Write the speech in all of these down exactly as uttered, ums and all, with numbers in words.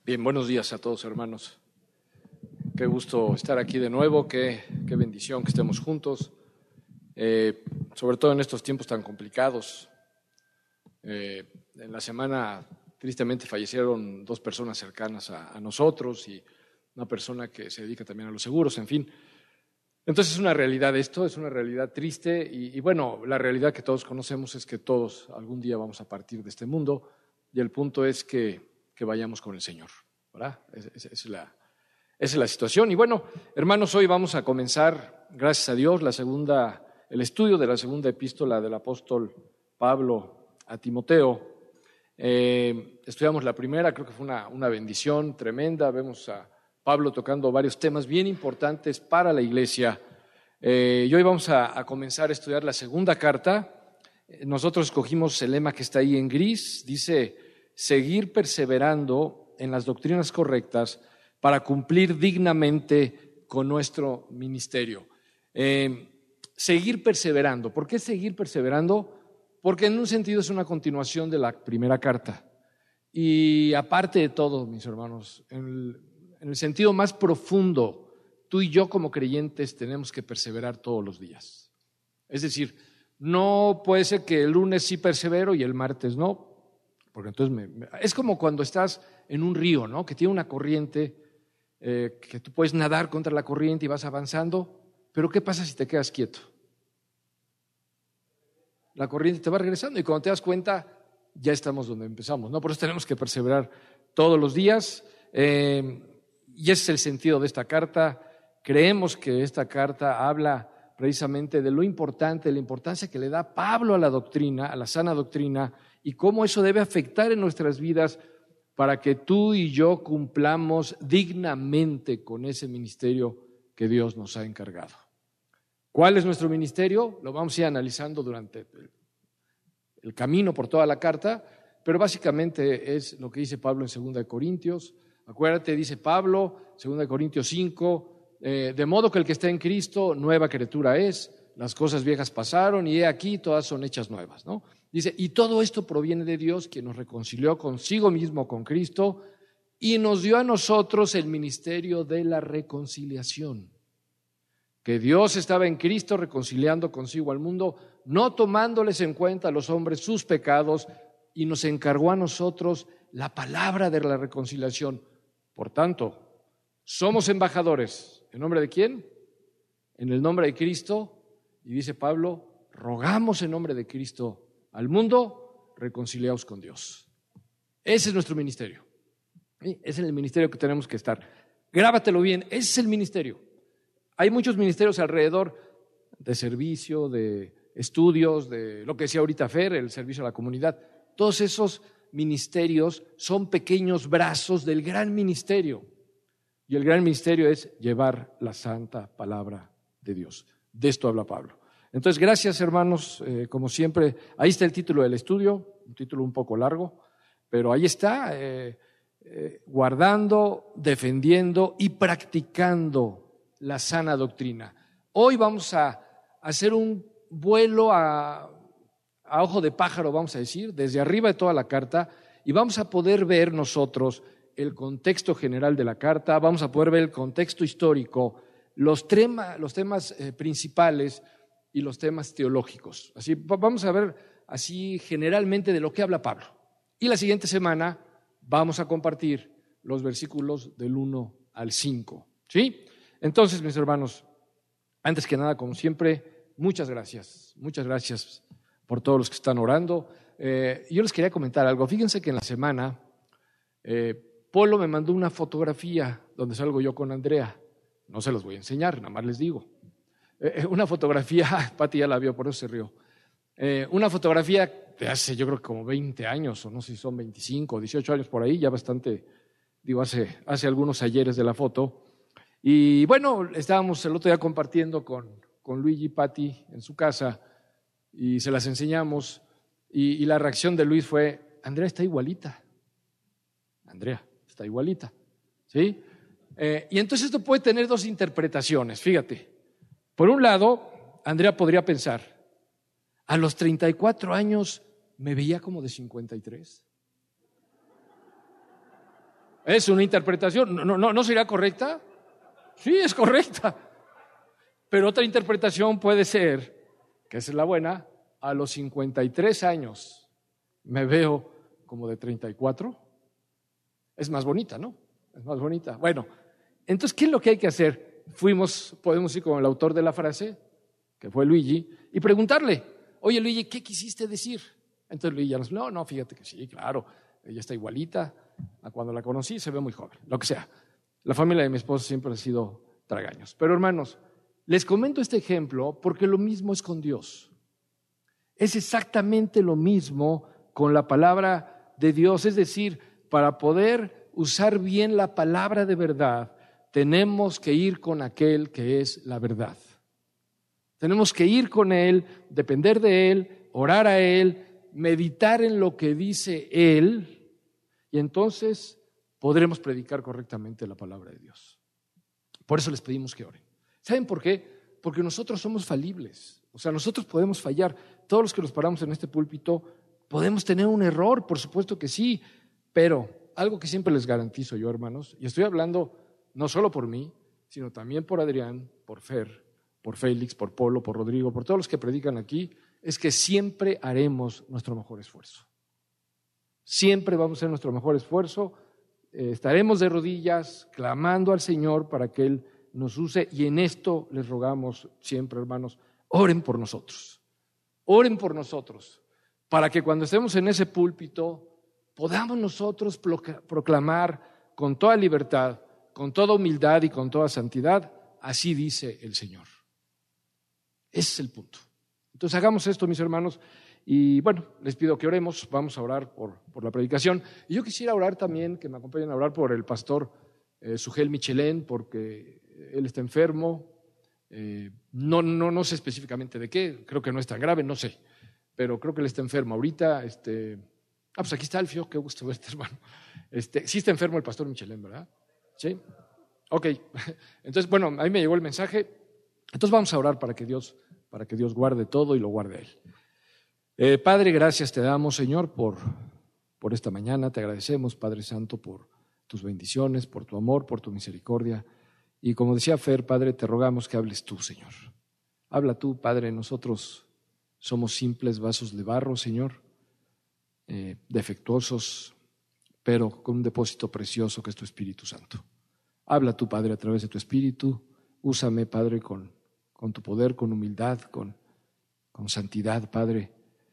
Bien, buenos días a todos, hermanos. Qué gusto estar aquí de nuevo, qué, qué bendición que estemos juntos, eh, sobre todo en estos tiempos tan complicados. Eh, en la semana, tristemente, fallecieron dos personas cercanas a, a nosotros y una persona que se dedica también a los seguros, en fin. Entonces es una realidad esto, es una realidad triste y, y bueno, la realidad que todos conocemos es que todos algún día vamos a partir de este mundo y el punto es que que vayamos con el Señor, ¿verdad? Esa es, es, la, esa es la situación. Y bueno, hermanos, hoy vamos a comenzar, gracias a Dios, la segunda, el estudio de la segunda epístola del apóstol Pablo a Timoteo. Eh, estudiamos la primera, creo que fue una, una bendición tremenda. Vemos a Pablo tocando varios temas bien importantes para la iglesia. Eh, y hoy vamos a, a comenzar a estudiar la segunda carta. Nosotros escogimos el lema que está ahí en gris, dice: seguir perseverando en las doctrinas correctas para cumplir dignamente con nuestro ministerio. Eh, seguir perseverando. ¿Por qué seguir perseverando? Porque en un sentido es una continuación de la primera carta. Y aparte de todo, mis hermanos, en el, en el sentido más profundo, tú y yo como creyentes tenemos que perseverar todos los días. Es decir, no puede ser que el lunes sí persevero y el martes no. Porque entonces me, me, es como cuando estás en un río, ¿no? Que tiene una corriente, eh, que tú puedes nadar contra la corriente y vas avanzando, pero ¿qué pasa si te quedas quieto? La corriente te va regresando y cuando te das cuenta ya estamos donde empezamos, ¿no? Por eso tenemos que perseverar todos los días, eh, y ese es el sentido de esta carta. Creemos que esta carta habla precisamente de lo importante, de la importancia que le da Pablo a la doctrina, a la sana doctrina, y cómo eso debe afectar en nuestras vidas para que tú y yo cumplamos dignamente con ese ministerio que Dios nos ha encargado. ¿Cuál es nuestro ministerio? Lo vamos a ir analizando durante el, el camino por toda la carta, pero básicamente es lo que dice Pablo en segunda de Corintios. Acuérdate, dice Pablo, segunda de Corintios cinco, eh, de modo que el que está en Cristo, nueva criatura es, las cosas viejas pasaron y he aquí todas son hechas nuevas, ¿no? Dice, y todo esto proviene de Dios, quien nos reconcilió consigo mismo con Cristo y nos dio a nosotros el ministerio de la reconciliación. Que Dios estaba en Cristo reconciliando consigo al mundo, no tomándoles en cuenta a los hombres sus pecados, y nos encargó a nosotros la palabra de la reconciliación. Por tanto, somos embajadores. ¿En nombre de quién? En el nombre de Cristo. Y dice Pablo, rogamos en nombre de Cristo al mundo, reconciliaos con Dios. Ese es nuestro ministerio. ¿Sí? Ese es el ministerio que tenemos que estar. Grábatelo bien, ese es el ministerio. Hay muchos ministerios alrededor de servicio, de estudios, de lo que decía ahorita Fer, el servicio a la comunidad. Todos esos ministerios son pequeños brazos del gran ministerio. Y el gran ministerio es llevar la santa palabra de Dios. De esto habla Pablo. Entonces, gracias, hermanos, eh, como siempre. Ahí está el título del estudio, un título un poco largo, pero ahí está, eh, eh, guardando, defendiendo y practicando la sana doctrina. Hoy vamos a hacer un vuelo a, a ojo de pájaro, vamos a decir, desde arriba de toda la carta, y vamos a poder ver nosotros el contexto general de la carta, vamos a poder ver el contexto histórico, los, tema, los temas eh, principales y los temas teológicos. Así vamos a ver así generalmente de lo que habla Pablo. Y la siguiente semana vamos a compartir los versículos del uno al cinco. ¿Sí? Entonces, mis hermanos, antes que nada, como siempre, muchas gracias. Muchas gracias por todos los que están orando. Eh, yo les quería comentar algo. Fíjense que en la semana eh, Polo me mandó una fotografía donde salgo yo con Andrea. No se los voy a enseñar, nada más les digo. Eh, una fotografía, Pati ya la vio, por eso se rió. Eh, una fotografía de hace, yo creo que como veinte años, o no sé si son veinticinco o dieciocho años por ahí, ya bastante, digo, hace, hace algunos ayeres de la foto. Y bueno, estábamos el otro día compartiendo con, con Luigi y Pati en su casa y se las enseñamos y, y la reacción de Luis fue, Andrea está igualita. Andrea está igualita, ¿sí? Eh, y entonces esto puede tener dos interpretaciones, fíjate. Por un lado, Andrea podría pensar, a los treinta y cuatro años me veía como de cincuenta y tres. Es una interpretación. ¿No, no, no sería correcta? Sí, es correcta. Pero otra interpretación puede ser, que esa es la buena, a los cincuenta y tres años me veo como de treinta y cuatro. Es más bonita, ¿no? Es más bonita. Bueno, entonces, ¿qué es lo que hay que hacer? Fuimos, podemos ir con el autor de la frase, que fue Luigi, y preguntarle, oye Luigi, ¿qué quisiste decir? Entonces Luigi ya nos dijo, no, no, fíjate que sí, claro, ella está igualita a cuando la conocí, se ve muy joven, lo que sea. La familia de mi esposo siempre ha sido tragaños. Pero hermanos, les comento este ejemplo porque lo mismo es con Dios. Es exactamente lo mismo con la palabra de Dios, es decir, para poder usar bien la palabra de verdad, tenemos que ir con aquel que es la verdad. Tenemos que ir con Él, depender de Él, orar a Él, meditar en lo que dice Él, y entonces podremos predicar correctamente la palabra de Dios. Por eso les pedimos que oren. ¿Saben por qué? Porque nosotros somos falibles. O sea, nosotros podemos fallar. Todos los que nos paramos en este púlpito podemos tener un error, por supuesto que sí, pero algo que siempre les garantizo yo, hermanos, y estoy hablando no solo por mí, sino también por Adrián, por Fer, por Félix, por Polo, por Rodrigo, por todos los que predican aquí, es que siempre haremos nuestro mejor esfuerzo. Siempre vamos a hacer nuestro mejor esfuerzo, eh, estaremos de rodillas clamando al Señor para que Él nos use, y en esto les rogamos siempre, hermanos, oren por nosotros, oren por nosotros, para que cuando estemos en ese púlpito podamos nosotros proclamar con toda libertad, con toda humildad y con toda santidad, así dice el Señor. Ese es el punto. Entonces hagamos esto, mis hermanos, y bueno, les pido que oremos, vamos a orar por, por la predicación. Y yo quisiera orar también, que me acompañen a orar por el pastor eh, Sugel Michelén, porque él está enfermo, eh, no, no, no sé específicamente de qué, creo que no es tan grave, no sé, pero creo que él está enfermo ahorita. Este, ah, pues aquí está Alfio, qué gusto verte, hermano. Este, sí está enfermo el pastor Michelén, ¿verdad? Sí. Ok, entonces bueno, ahí me llegó el mensaje, entonces vamos a orar para que Dios, para que Dios guarde todo y lo guarde a Él. Eh, Padre, gracias te damos, Señor, por, por esta mañana, te agradecemos, Padre Santo, por tus bendiciones, por tu amor, por tu misericordia, y como decía Fer, Padre, te rogamos que hables tú, Señor. Habla tú, Padre, nosotros somos simples vasos de barro, Señor, eh, defectuosos, pero con un depósito precioso que es tu Espíritu Santo. Habla tú, Padre, a través de tu Espíritu. Úsame, Padre, con, con tu poder, con humildad, con, con santidad, Padre.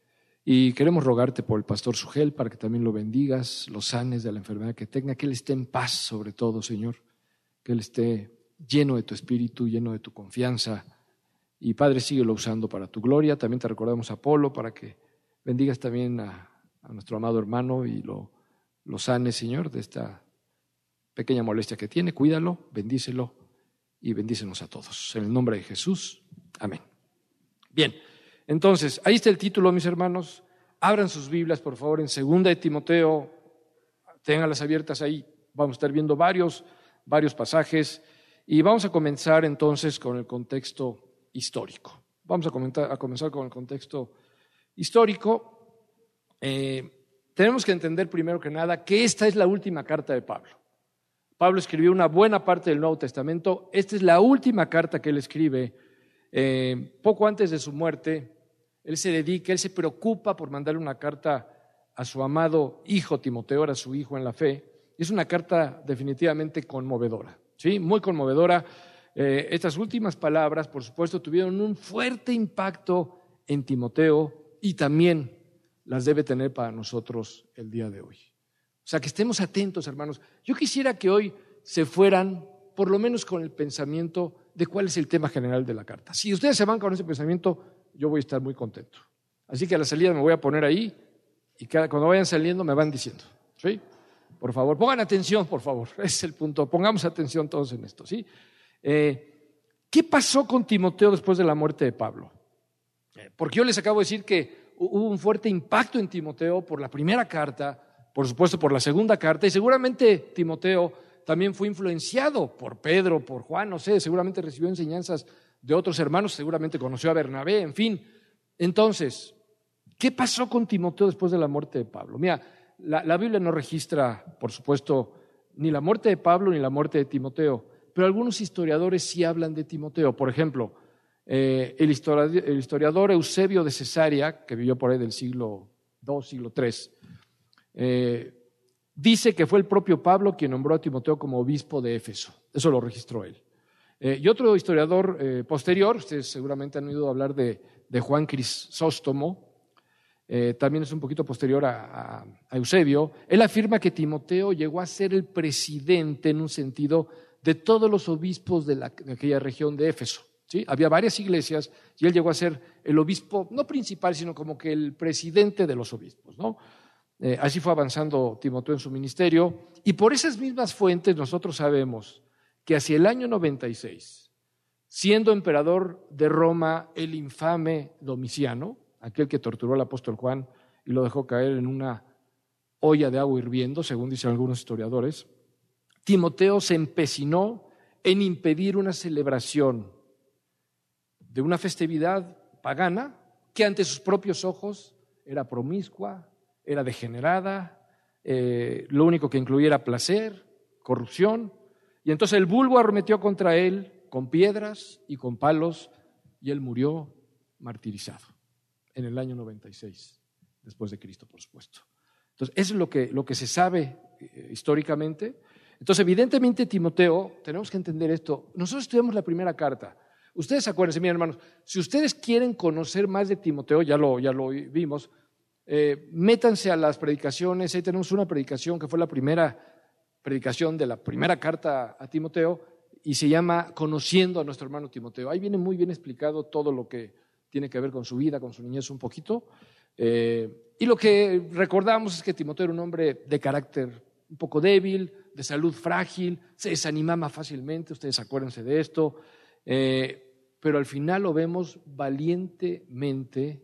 Y queremos rogarte por el pastor Sugel para que también lo bendigas, lo sanes de la enfermedad que tenga, que él esté en paz sobre todo, Señor, que él esté lleno de tu Espíritu, lleno de tu confianza. Y Padre, síguelo usando para tu gloria. También te recordamos a Polo para que bendigas también a, a nuestro amado hermano y lo, lo sanes, Señor, de esta pequeña molestia que tiene. Cuídalo, bendícelo y bendícenos a todos. En el nombre de Jesús, amén. Bien, entonces, ahí está el título, mis hermanos. Abran sus Biblias, por favor, en Segunda de Timoteo. Ténganlas abiertas ahí. Vamos a estar viendo varios, varios pasajes y vamos a comenzar entonces con el contexto histórico. Vamos a, comentar, a comenzar con el contexto histórico. Eh, tenemos que entender primero que nada que esta es la última carta de Pablo. Pablo escribió una buena parte del Nuevo Testamento. Esta es la última carta que él escribe. Eh, poco antes de su muerte, él se dedica, él se preocupa por mandarle una carta a su amado hijo Timoteo, era su hijo en la fe. Es una carta definitivamente conmovedora, ¿sí? Muy conmovedora. Eh, estas últimas palabras, por supuesto, tuvieron un fuerte impacto en Timoteo y también las debe tener para nosotros el día de hoy. O sea, que estemos atentos, hermanos. Yo quisiera que hoy se fueran, por lo menos con el pensamiento de cuál es el tema general de la carta. Si ustedes se van con ese pensamiento, yo voy a estar muy contento. Así que a la salida me voy a poner ahí y cada, cuando vayan saliendo me van diciendo, ¿sí? Por favor, pongan atención, por favor. Ese es el punto. Pongamos atención todos en esto, ¿sí? Eh, ¿Qué pasó con Timoteo después de la muerte de Pablo? Eh, porque yo les acabo de decir que hubo un fuerte impacto en Timoteo por la primera carta, por supuesto por la segunda carta, y seguramente Timoteo también fue influenciado por Pedro, por Juan, no sé, seguramente recibió enseñanzas de otros hermanos, seguramente conoció a Bernabé, en fin. Entonces, ¿qué pasó con Timoteo después de la muerte de Pablo? Mira, la, la Biblia no registra, por supuesto, ni la muerte de Pablo ni la muerte de Timoteo, pero algunos historiadores sí hablan de Timoteo. Por ejemplo, eh, el, historiador, el historiador Eusebio de Cesarea, que vivió por ahí del siglo dos, siglo tres, eh, dice que fue el propio Pablo quien nombró a Timoteo como obispo de Éfeso. Eso lo registró él. Eh, y otro historiador eh, posterior, ustedes seguramente han oído hablar de, de Juan Crisóstomo, eh, también es un poquito posterior a, a, a Eusebio. Él afirma que Timoteo llegó a ser el presidente, en un sentido, de todos los obispos de, la, de aquella región de Éfeso, ¿sí? Había varias iglesias y él llegó a ser el obispo, no principal, sino como que el presidente de los obispos, ¿no? Eh, así fue avanzando Timoteo en su ministerio, y por esas mismas fuentes nosotros sabemos que hacia el año noventa y seis, siendo emperador de Roma el infame Domiciano, aquel que torturó al apóstol Juan y lo dejó caer en una olla de agua hirviendo, según dicen algunos historiadores, Timoteo se empecinó en impedir una celebración de una festividad pagana que ante sus propios ojos era promiscua, era degenerada, eh, lo único que incluía era placer, corrupción, y entonces el vulgo arremetió contra él con piedras y con palos, y él murió martirizado en el año noventa y seis, después de Cristo, por supuesto. Entonces, eso es lo que, lo que se sabe eh, históricamente. Entonces, evidentemente, Timoteo, tenemos que entender esto. Nosotros estudiamos la primera carta. Ustedes acuérdense, miren, hermanos, si ustedes quieren conocer más de Timoteo, ya lo, ya lo vimos, eh, métanse a las predicaciones. Ahí tenemos una predicación que fue la primera predicación de la primera carta a Timoteo y se llama Conociendo a nuestro hermano Timoteo. Ahí viene muy bien explicado todo lo que tiene que ver con su vida, con su niñez un poquito. Eh, y lo que recordamos es que Timoteo era un hombre de carácter un poco débil, de salud frágil, se desanimaba fácilmente, ustedes acuérdense de esto, eh, pero al final lo vemos valientemente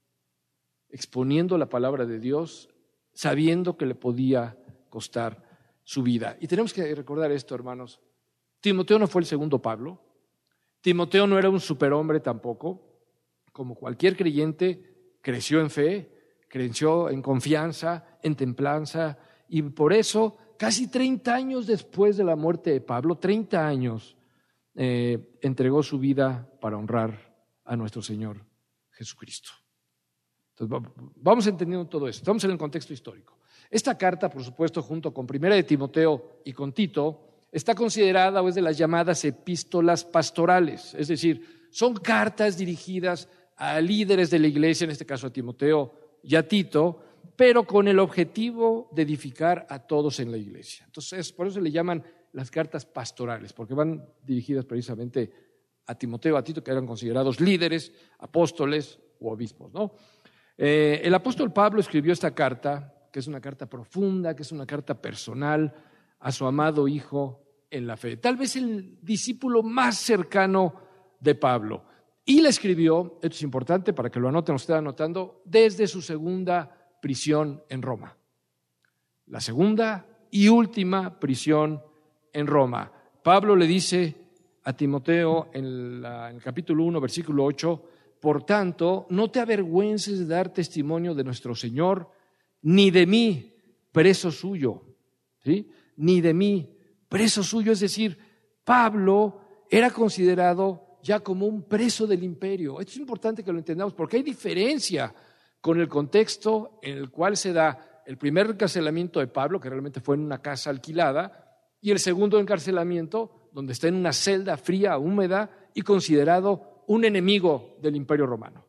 exponiendo la palabra de Dios, sabiendo que le podía costar su vida. Y tenemos que recordar esto, hermanos. Timoteo no fue el segundo Pablo. Timoteo no era un superhombre tampoco. Como cualquier creyente, creció en fe, creció en confianza, en templanza, y por eso, casi treinta años después de la muerte de Pablo, treinta años, eh, entregó su vida para honrar a nuestro Señor Jesucristo. Entonces, vamos entendiendo todo esto, estamos en el contexto histórico. Esta carta, por supuesto, junto con Primera de Timoteo y con Tito, está considerada o es de las llamadas epístolas pastorales, es decir, son cartas dirigidas a líderes de la iglesia, en este caso a Timoteo y a Tito, pero con el objetivo de edificar a todos en la iglesia. Entonces, por eso se le llaman las cartas pastorales, porque van dirigidas precisamente a Timoteo, a Tito, que eran considerados líderes, apóstoles u obispos, ¿no? Eh, el apóstol Pablo escribió esta carta, que es una carta profunda, que es una carta personal, a su amado hijo en la fe. Tal vez el discípulo más cercano de Pablo. Y la escribió, esto es importante para que lo anoten, lo estén anotando, desde su segunda prisión en Roma. La segunda y última prisión en Roma. Pablo le dice a Timoteo en, la, en el capítulo uno, versículo ocho, por tanto, no te avergüences de dar testimonio de nuestro Señor, ni de mí, preso suyo, ¿sí? Ni de mí, preso suyo, es decir, Pablo era considerado ya como un preso del imperio. Esto es importante que lo entendamos porque hay diferencia con el contexto en el cual se da el primer encarcelamiento de Pablo, que realmente fue en una casa alquilada, y el segundo encarcelamiento, donde está en una celda fría, húmeda y considerado un enemigo del imperio romano.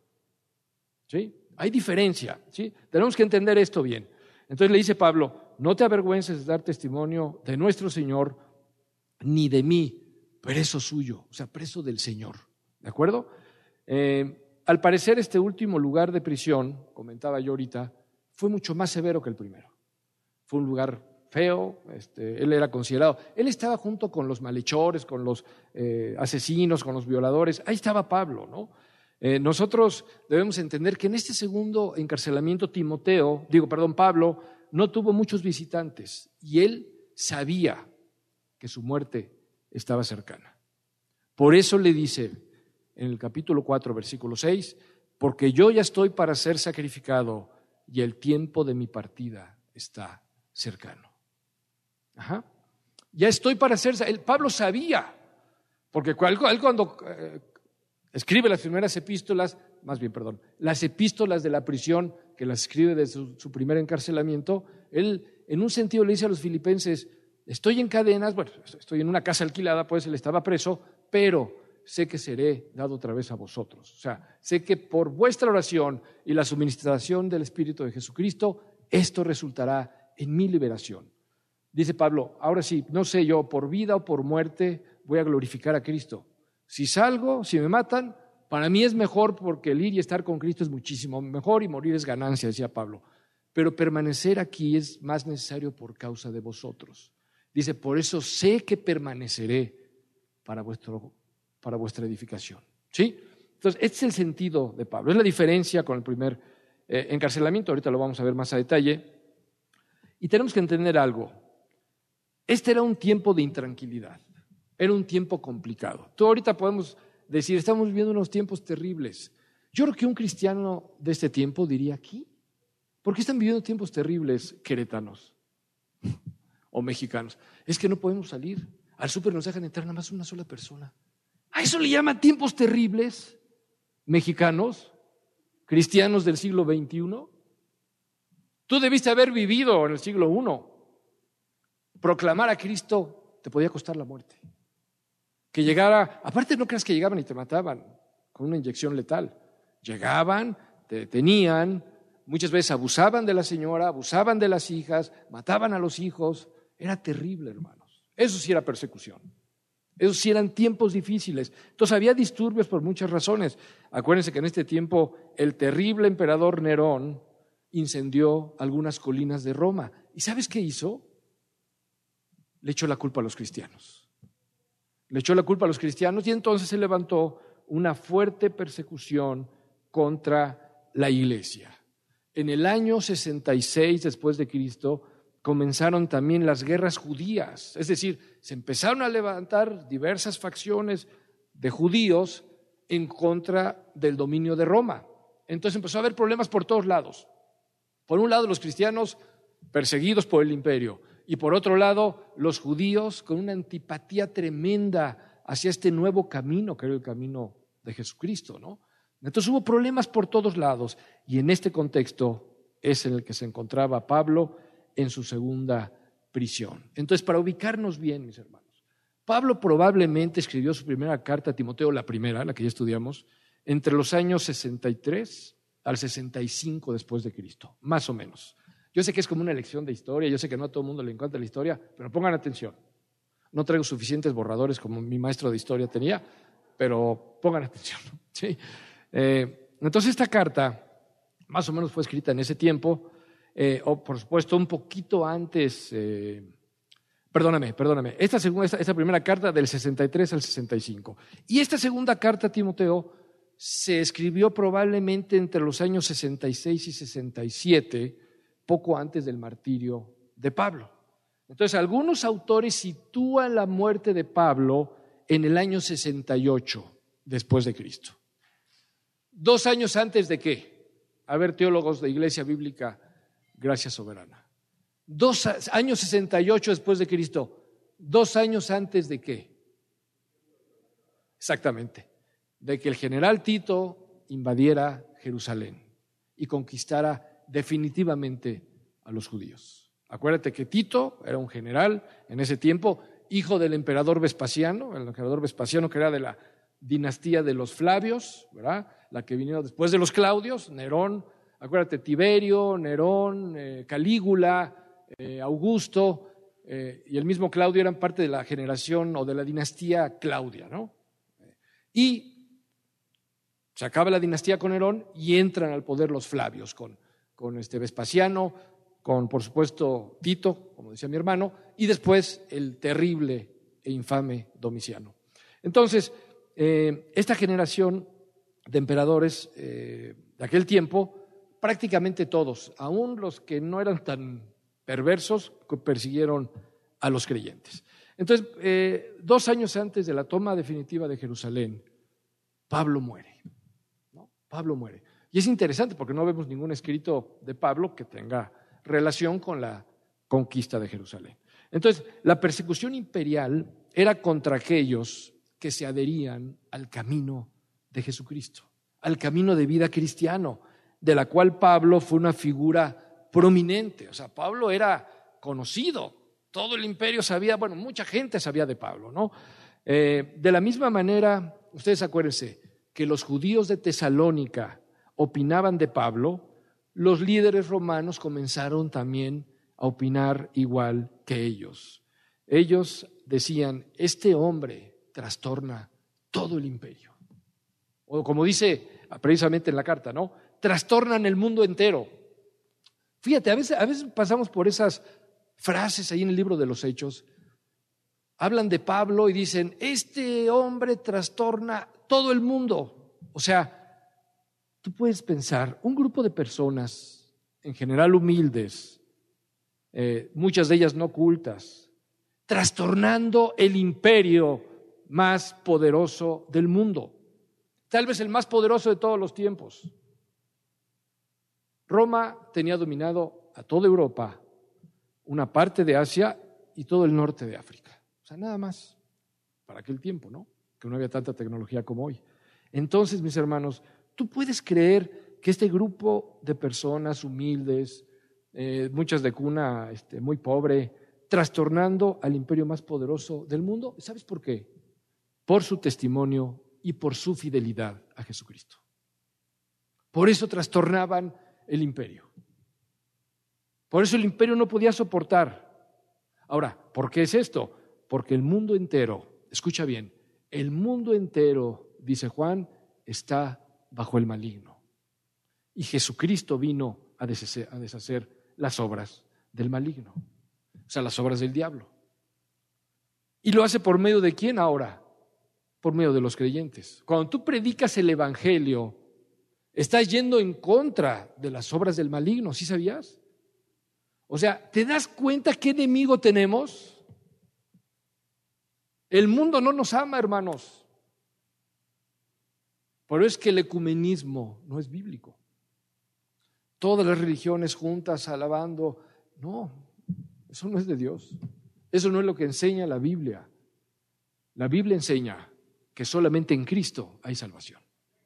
¿Sí? Hay diferencia, ¿sí? Tenemos que entender esto bien. Entonces le dice Pablo, no te avergüences de dar testimonio de nuestro Señor, ni de mí, preso suyo, o sea, preso del Señor. ¿De acuerdo? Eh, al parecer este último lugar de prisión, comentaba yo ahorita, fue mucho más severo que el primero. Fue un lugar feo, este, él era considerado, él estaba junto con los malhechores, con los eh, asesinos, con los violadores, ahí estaba Pablo, ¿no? Eh, nosotros debemos entender que en este segundo encarcelamiento Timoteo, digo, perdón, Pablo, no tuvo muchos visitantes y él sabía que su muerte estaba cercana. Por eso le dice en el capítulo cuatro, versículo seis, porque yo ya estoy para ser sacrificado y el tiempo de mi partida está cercano. Ajá. Ya estoy para ser. El, Pablo sabía, porque él cuando eh, escribe las primeras epístolas, más bien, perdón, las epístolas de la prisión, que las escribe desde su, su primer encarcelamiento, él en un sentido le dice a los filipenses, estoy en cadenas, bueno, estoy en una casa alquilada, pues él estaba preso, pero sé que seré dado otra vez a vosotros. O sea, sé que por vuestra oración y la suministración del Espíritu de Jesucristo, esto resultará en mi liberación. Dice Pablo, ahora sí, no sé yo, por vida o por muerte voy a glorificar a Cristo. Si salgo, si me matan, para mí es mejor porque el ir y estar con Cristo es muchísimo mejor y morir es ganancia, decía Pablo. Pero permanecer aquí es más necesario por causa de vosotros. Dice, por eso sé que permaneceré para, vuestro, para vuestra edificación. ¿Sí? Entonces, este es el sentido de Pablo. Es la diferencia con el primer eh, encarcelamiento. Ahorita lo vamos a ver más a detalle. Y tenemos que entender algo. Este era un tiempo de intranquilidad. Era un tiempo complicado. Tú ahorita podemos decir, estamos viviendo unos tiempos terribles. Yo creo que un cristiano de este tiempo diría aquí, ¿por qué están viviendo tiempos terribles queretanos o mexicanos? Es que no podemos salir. Al súper nos dejan entrar nada más una sola persona. ¿A eso le llaman tiempos terribles? Mexicanos, cristianos del siglo veintiuno. Tú debiste haber vivido en el siglo primero. Proclamar a Cristo te podía costar la muerte. Que llegara, aparte no creas que llegaban y te mataban con una inyección letal. Llegaban, te detenían, muchas veces abusaban de la señora, abusaban de las hijas, mataban a los hijos. Era terrible, hermanos. Eso sí era persecución. Esos sí eran tiempos difíciles. Entonces había disturbios por muchas razones. Acuérdense que en este tiempo el terrible emperador Nerón incendió algunas colinas de Roma. ¿Y sabes qué hizo? Le echó la culpa a los cristianos. Le echó la culpa a los cristianos y entonces se levantó una fuerte persecución contra la iglesia. En el año sesenta y seis después de Cristo comenzaron también las guerras judías, es decir, se empezaron a levantar diversas facciones de judíos en contra del dominio de Roma. Entonces empezó a haber problemas por todos lados. Por un lado, los cristianos perseguidos por el imperio, y por otro lado, los judíos con una antipatía tremenda hacia este nuevo camino, que era el camino de Jesucristo, ¿no? Entonces hubo problemas por todos lados, y en este contexto es en el que se encontraba Pablo en su segunda prisión. Entonces, para ubicarnos bien, mis hermanos, Pablo probablemente escribió su primera carta a Timoteo, la primera, la que ya estudiamos, entre los años sesenta y tres al sesenta y cinco después de Cristo, más o menos. Yo sé que es como una lección de historia, yo sé que no a todo el mundo le encanta la historia, pero pongan atención. No traigo suficientes borradores como mi maestro de historia tenía, pero pongan atención, ¿sí? Eh, entonces esta carta más o menos fue escrita en ese tiempo, eh, o por supuesto un poquito antes, eh, perdóname, perdóname, esta, segunda, esta, esta primera carta del sesenta y tres al sesenta y cinco. Y esta segunda carta a Timoteo se escribió probablemente entre los años sesenta y seis y sesenta y siete, poco antes del martirio de Pablo. Entonces, algunos autores sitúan la muerte de Pablo en el año sesenta y ocho después de Cristo. ¿Dos años antes de qué? A ver, teólogos de Iglesia Bíblica, Gracia Soberana. Dos años sesenta y ocho después de Cristo. ¿Dos años antes de qué? Exactamente. De que el general Tito invadiera Jerusalén y conquistara definitivamente a los judíos. Acuérdate que Tito era un general en ese tiempo, hijo del emperador Vespasiano, el emperador Vespasiano que era de la dinastía de los Flavios, ¿verdad? La que vino después de los Claudios, Nerón, acuérdate, Tiberio, Nerón, eh, Calígula, eh, Augusto eh, y el mismo Claudio eran parte de la generación o de la dinastía Claudia, ¿no? Y se acaba la dinastía con Nerón y entran al poder los Flavios con con este Vespasiano, con por supuesto Tito, como decía mi hermano, y después el terrible e infame Domiciano. Entonces, eh, esta generación de emperadores eh, de aquel tiempo, prácticamente todos, aún los que no eran tan perversos, persiguieron a los creyentes. Entonces, eh, dos años antes de la toma definitiva de Jerusalén, Pablo muere, ¿no? Pablo muere. Y es interesante porque no vemos ningún escrito de Pablo que tenga relación con la conquista de Jerusalén. Entonces, la persecución imperial era contra aquellos que se adherían al camino de Jesucristo, al camino de vida cristiano, de la cual Pablo fue una figura prominente. O sea, Pablo era conocido, todo el imperio sabía, bueno, mucha gente sabía de Pablo, ¿no? Eh, de la misma manera, ustedes acuérdense que los judíos de Tesalónica opinaban de Pablo, los líderes romanos comenzaron también a opinar igual que ellos. Ellos decían, este hombre trastorna todo el imperio. O como dice precisamente en la carta, ¿no? Trastornan el mundo entero. Fíjate, a veces, a veces pasamos por esas frases ahí en el libro de los Hechos. Hablan de Pablo y dicen, este hombre trastorna todo el mundo. O sea, tú puedes pensar, un grupo de personas, en general humildes, eh, muchas de ellas no cultas, trastornando el imperio más poderoso del mundo, tal vez el más poderoso de todos los tiempos. Roma tenía dominado a toda Europa, una parte de Asia y todo el norte de África. O sea, nada más para aquel tiempo, ¿no? Que no había tanta tecnología como hoy. Entonces, mis hermanos, tú puedes creer que este grupo de personas humildes, eh, muchas de cuna este, muy pobre, trastornando al imperio más poderoso del mundo, ¿sabes por qué? Por su testimonio y por su fidelidad a Jesucristo. Por eso trastornaban el imperio. Por eso el imperio no podía soportar. Ahora, ¿por qué es esto? Porque el mundo entero, escucha bien, el mundo entero, dice Juan, está bajo el maligno. Y Jesucristo vino a deshacer, a deshacer las obras del maligno, o sea, las obras del diablo. ¿Y lo hace por medio de quién ahora? Por medio de los creyentes. Cuando tú predicas el evangelio, estás yendo en contra de las obras del maligno, ¿sí sabías? O sea, ¿te das cuenta qué enemigo tenemos? El mundo no nos ama, hermanos. Pero es que el ecumenismo no es bíblico. Todas las religiones juntas alabando, no, eso no es de Dios. Eso no es lo que enseña la Biblia. La Biblia enseña que solamente en Cristo hay salvación.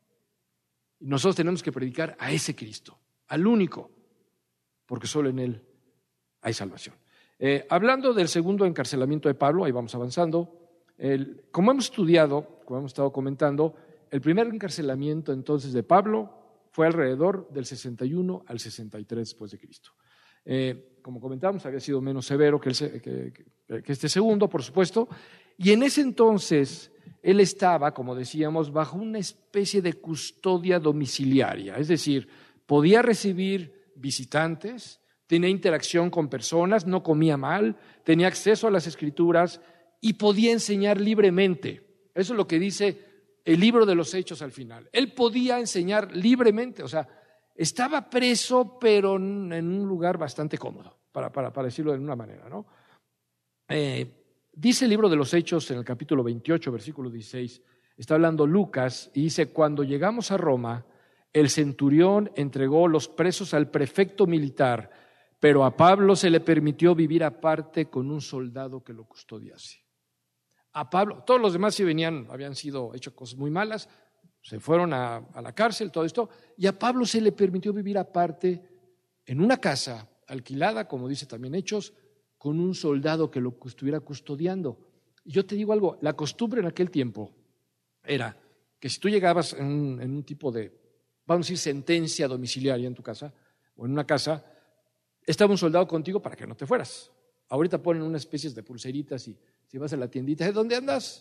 Y nosotros tenemos que predicar a ese Cristo, al único, porque solo en Él hay salvación. Eh, hablando del segundo encarcelamiento de Pablo, ahí vamos avanzando. El, como hemos estudiado, como hemos estado comentando, el primer encarcelamiento entonces de Pablo fue alrededor del sesenta y uno al sesenta y tres después de Cristo. Eh, como comentamos, había sido menos severo que, el, que, que, que este segundo, por supuesto, y en ese entonces él estaba, como decíamos, bajo una especie de custodia domiciliaria, es decir, podía recibir visitantes, tenía interacción con personas, no comía mal, tenía acceso a las Escrituras y podía enseñar libremente. Eso es lo que dice el libro de los Hechos al final. Él podía enseñar libremente, o sea, estaba preso, pero en un lugar bastante cómodo, para, para, para decirlo de una manera, ¿no? Eh, dice el libro de los Hechos en el capítulo veintiocho, versículo dieciséis, está hablando Lucas y dice, cuando llegamos a Roma, el centurión entregó los presos al prefecto militar, pero a Pablo se le permitió vivir aparte con un soldado que lo custodiase. A Pablo, todos los demás sí venían, habían sido hechos cosas muy malas, se fueron a, a la cárcel, todo esto, y a Pablo se le permitió vivir aparte en una casa alquilada, como dice también Hechos, con un soldado que lo estuviera custodiando. Y yo te digo algo, la costumbre en aquel tiempo era que si tú llegabas en un, en un tipo de, vamos a decir, sentencia domiciliaria en tu casa, o en una casa, estaba un soldado contigo para que no te fueras. Ahorita ponen unas especies de pulseritas y si vas a la tiendita, ¿de dónde andas?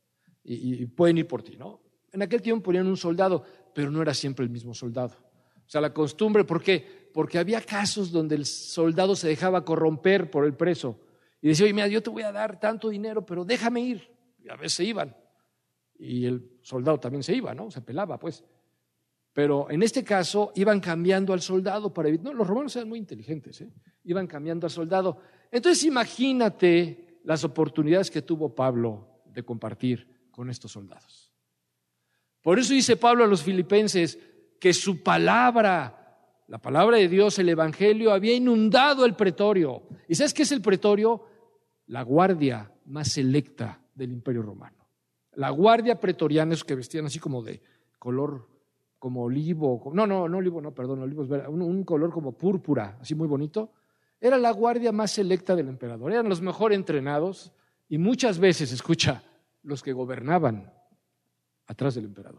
Y, y pueden ir por ti, ¿no? En aquel tiempo ponían un soldado, pero no era siempre el mismo soldado. O sea, la costumbre, ¿por qué? Porque había casos donde el soldado se dejaba corromper por el preso y decía, oye, mira, yo te voy a dar tanto dinero, pero déjame ir. Y a veces se iban. Y el soldado también se iba, ¿no? Se pelaba, pues. Pero en este caso iban cambiando al soldado para evitar. No, los romanos eran muy inteligentes, ¿eh? Iban cambiando al soldado. Entonces imagínate las oportunidades que tuvo Pablo de compartir con estos soldados. Por eso dice Pablo a los filipenses que su palabra, la palabra de Dios, el evangelio, había inundado el pretorio. ¿Y sabes qué es el pretorio? la guardia más selecta del Imperio Romano. La guardia pretoriana, esos que vestían así como de color, como olivo, no, no, no olivo, no, perdón, olivo es verde, un, un color como púrpura, así muy bonito, era la guardia más selecta del emperador, eran los mejor entrenados y muchas veces, escucha, los que gobernaban atrás del emperador.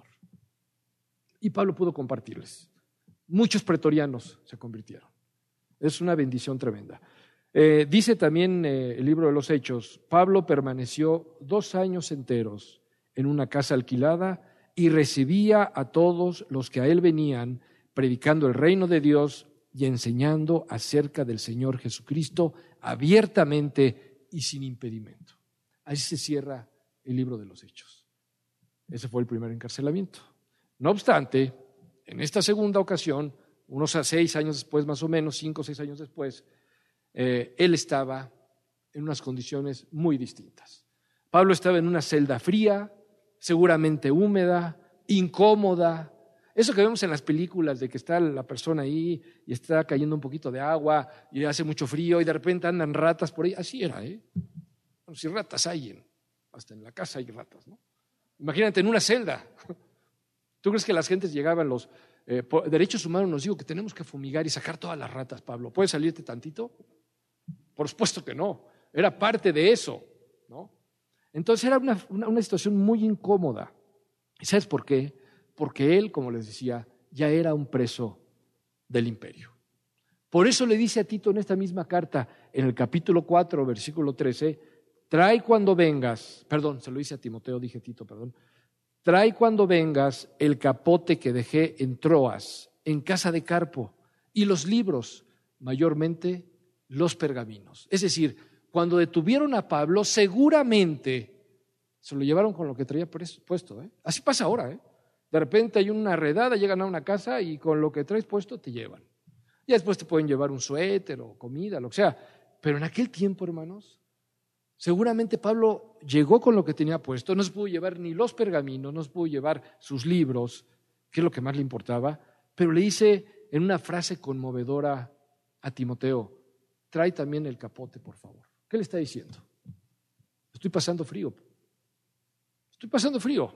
Y Pablo pudo compartirles. Muchos pretorianos se convirtieron. Es una bendición tremenda. Eh, dice también eh, el libro de los Hechos, Pablo permaneció dos años enteros en una casa alquilada y recibía a todos los que a él venían, predicando el reino de Dios y enseñando acerca del Señor Jesucristo abiertamente y sin impedimento. Así se cierra el libro de los Hechos. Ese fue el primer encarcelamiento. No obstante, en esta segunda ocasión, unos seis años después, más o menos, cinco o seis años después, eh, él estaba en unas condiciones muy distintas. Pablo estaba en una celda fría, seguramente húmeda, incómoda. Eso que vemos en las películas de que está la persona ahí y está cayendo un poquito de agua y hace mucho frío y de repente andan ratas por ahí. Así era, ¿eh? Bueno, si ratas hay, en, hasta en la casa hay ratas, ¿no? Imagínate en una celda. ¿Tú crees que las gentes llegaban, los eh, derechos humanos nos dijo que tenemos que fumigar y sacar todas las ratas, Pablo? ¿Puedes salirte tantito? Por supuesto que no. Era parte de eso, ¿no? Entonces era una, una, una situación muy incómoda. ¿Y sabes por qué? Porque él, como les decía, ya era un preso del imperio. Por eso le dice a Tito en esta misma carta, en el capítulo cuatro, versículo trece, trae cuando vengas, perdón, se lo dice a Timoteo, dije Tito, perdón, trae cuando vengas el capote que dejé en Troas, en casa de Carpo, y los libros, mayormente los pergaminos. Es decir, cuando detuvieron a Pablo, seguramente se lo llevaron con lo que traía puesto, ¿eh? Así pasa ahora, ¿eh? De repente hay una redada, llegan a una casa y con lo que traes puesto te llevan. Y después te pueden llevar un suéter o comida, lo que sea. Pero en aquel tiempo, hermanos, seguramente Pablo llegó con lo que tenía puesto, no se pudo llevar ni los pergaminos, no se pudo llevar sus libros, que es lo que más le importaba, pero le dice en una frase conmovedora a Timoteo, trae también el capote, por favor. ¿Qué le está diciendo? Estoy pasando frío. Estoy pasando frío.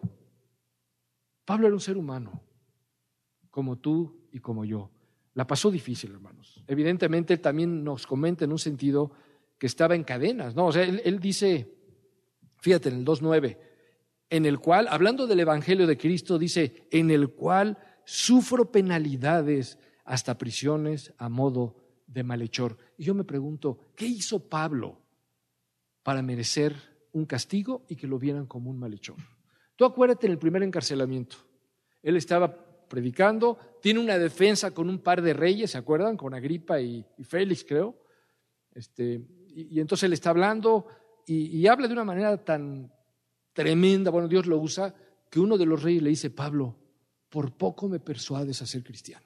Pablo era un ser humano, como tú y como yo. La pasó difícil, hermanos. Evidentemente, él también nos comenta en un sentido que estaba en cadenas, ¿no? O sea, él, él dice, fíjate, en el dos nueve, en el cual, hablando del Evangelio de Cristo, dice, en el cual sufro penalidades hasta prisiones a modo de malhechor. Y yo me pregunto, ¿qué hizo Pablo para merecer un castigo y que lo vieran como un malhechor? Tú acuérdate en el primer encarcelamiento, él estaba predicando, tiene una defensa con un par de reyes, ¿se acuerdan? Con Agripa y, y Félix, creo. Este, y, y entonces él está hablando y, y habla de una manera tan tremenda, bueno, Dios lo usa, que uno de los reyes le dice, Pablo, por poco me persuades a ser cristiano.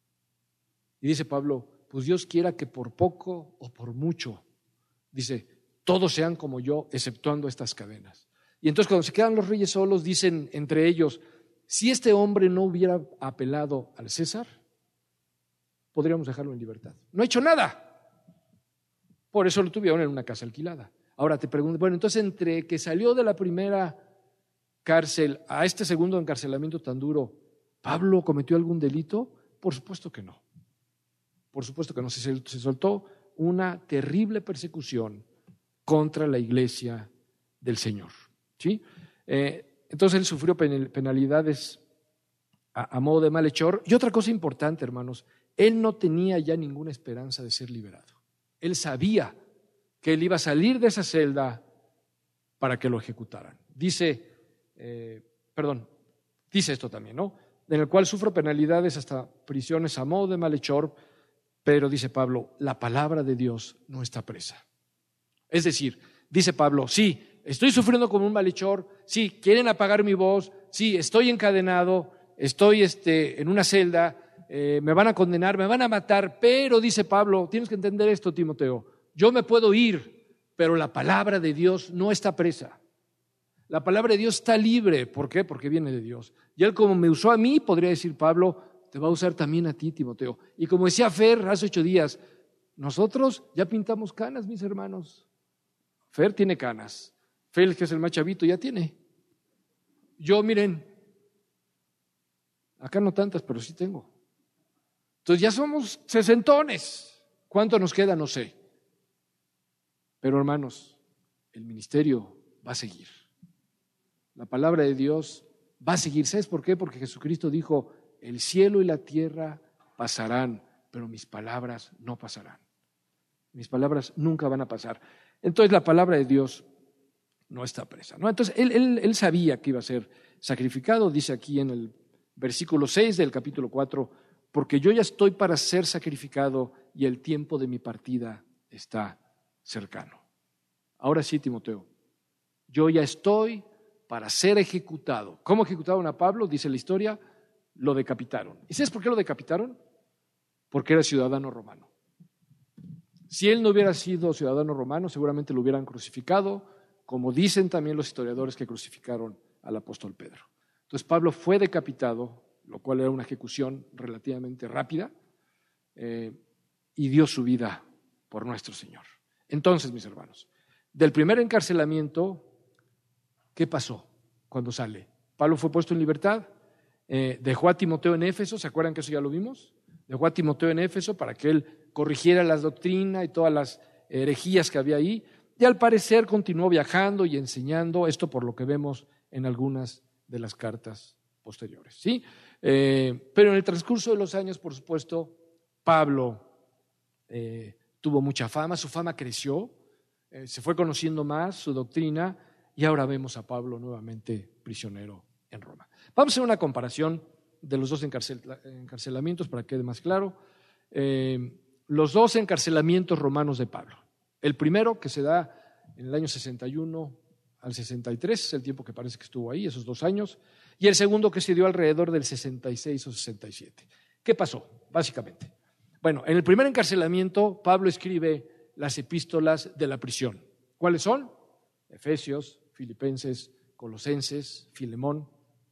Y dice Pablo, pues Dios quiera que por poco o por mucho, dice, todos sean como yo, exceptuando estas cadenas. Y entonces cuando se quedan los reyes solos, dicen entre ellos, si este hombre no hubiera apelado al César, podríamos dejarlo en libertad. No ha hecho nada. Por eso lo tuvieron en una casa alquilada. Ahora te pregunto, bueno, entonces entre que salió de la primera cárcel a este segundo encarcelamiento tan duro, ¿Pablo cometió algún delito? Por supuesto que no. Por supuesto que no. Se, se soltó una terrible persecución contra la iglesia del Señor. ¿Sí? Eh, entonces él sufrió penalidades a, a modo de malhechor. Y otra cosa importante, hermanos, él no tenía ya ninguna esperanza de ser liberado. Él sabía que él iba a salir de esa celda para que lo ejecutaran. Dice, eh, perdón, dice esto también, ¿no? En el cual sufro penalidades hasta prisiones a modo de malhechor, pero dice Pablo, la palabra de Dios no está presa. Es decir, dice Pablo, sí, estoy sufriendo como un malhechor, sí, quieren apagar mi voz, sí, estoy encadenado, estoy este, en una celda, eh, me van a condenar, me van a matar, pero dice Pablo, tienes que entender esto, Timoteo, yo me puedo ir, pero la palabra de Dios no está presa. La palabra de Dios está libre. ¿Por qué? Porque viene de Dios. Y él, como me usó a mí, podría decir Pablo, te va a usar también a ti, Timoteo. Y como decía Fer hace ocho días, nosotros ya pintamos canas, mis hermanos. Fer tiene canas. Félix, que es el más chavito, ya tiene. Yo, miren, acá no tantas, pero sí tengo. Entonces ya somos sesentones. ¿Cuánto nos queda? No sé. Pero hermanos, el ministerio va a seguir. La palabra de Dios va a seguir. ¿Sabes por qué? Porque Jesucristo dijo, el cielo y la tierra pasarán, pero mis palabras no pasarán. Mis palabras nunca van a pasar. Entonces la palabra de Dios no está presa, ¿no? Entonces él, él, él sabía que iba a ser sacrificado, dice aquí en el versículo seis del capítulo cuatro, porque yo ya estoy para ser sacrificado y el tiempo de mi partida está cercano. Ahora sí, Timoteo, yo ya estoy para ser ejecutado. ¿Cómo ejecutaron a Pablo? Dice la historia, lo decapitaron. ¿Y sabes por qué lo decapitaron? Porque era ciudadano romano. Si él no hubiera sido ciudadano romano, seguramente lo hubieran crucificado, como dicen también los historiadores que crucificaron al apóstol Pedro. Entonces Pablo fue decapitado, lo cual era una ejecución relativamente rápida, eh, y dio su vida por nuestro Señor. Entonces, mis hermanos, del primer encarcelamiento, ¿qué pasó cuando sale? Pablo fue puesto en libertad, eh, dejó a Timoteo en Éfeso, ¿se acuerdan que eso ya lo vimos? Dejó a Timoteo en Éfeso para que él corrigiera la doctrina y todas las herejías que había ahí, y al parecer continuó viajando y enseñando, esto por lo que vemos en algunas de las cartas posteriores, ¿sí? Eh, pero en el transcurso de los años, por supuesto, Pablo eh, tuvo mucha fama, su fama creció, eh, se fue conociendo más su doctrina, y ahora vemos a Pablo nuevamente prisionero en Roma. Vamos a hacer una comparación de los dos encarcel encarcelamientos para que quede más claro. Eh, los dos encarcelamientos romanos de Pablo. El primero, que se da en el año sesenta y uno al sesenta y tres, es el tiempo que parece que estuvo ahí, esos dos años, y el segundo que se dio alrededor del sesenta y seis o sesenta y siete. ¿Qué pasó, básicamente? Bueno, en el primer encarcelamiento, Pablo escribe las epístolas de la prisión. ¿Cuáles son? Efesios, Filipenses, Colosenses, Filemón.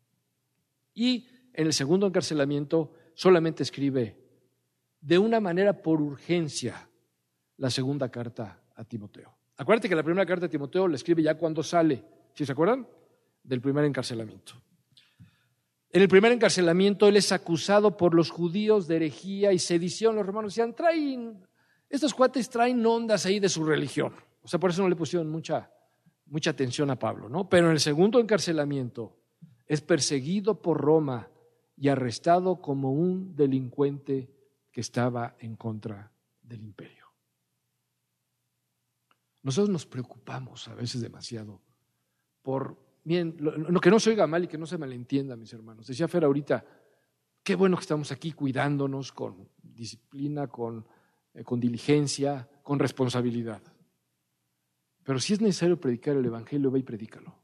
Y en el segundo encarcelamiento solamente escribe de una manera por urgencia la segunda carta a Timoteo. Acuérdate que la primera carta a Timoteo la escribe ya cuando sale, ¿sí se acuerdan? Del primer encarcelamiento. En el primer encarcelamiento él es acusado por los judíos de herejía y sedición. Los romanos decían, traen, estos cuates traen ondas ahí de su religión. O sea, por eso no le pusieron mucha, mucha atención a Pablo, ¿no? Pero en el segundo encarcelamiento es perseguido por Roma y arrestado como un delincuente que estaba en contra del imperio. Nosotros nos preocupamos a veces demasiado por, bien, lo, lo que no se oiga mal y que no se malentienda, mis hermanos. Decía Fer ahorita, qué bueno que estamos aquí cuidándonos con disciplina, con, eh, con diligencia, con responsabilidad. Pero si es necesario predicar el evangelio, ve y predícalo.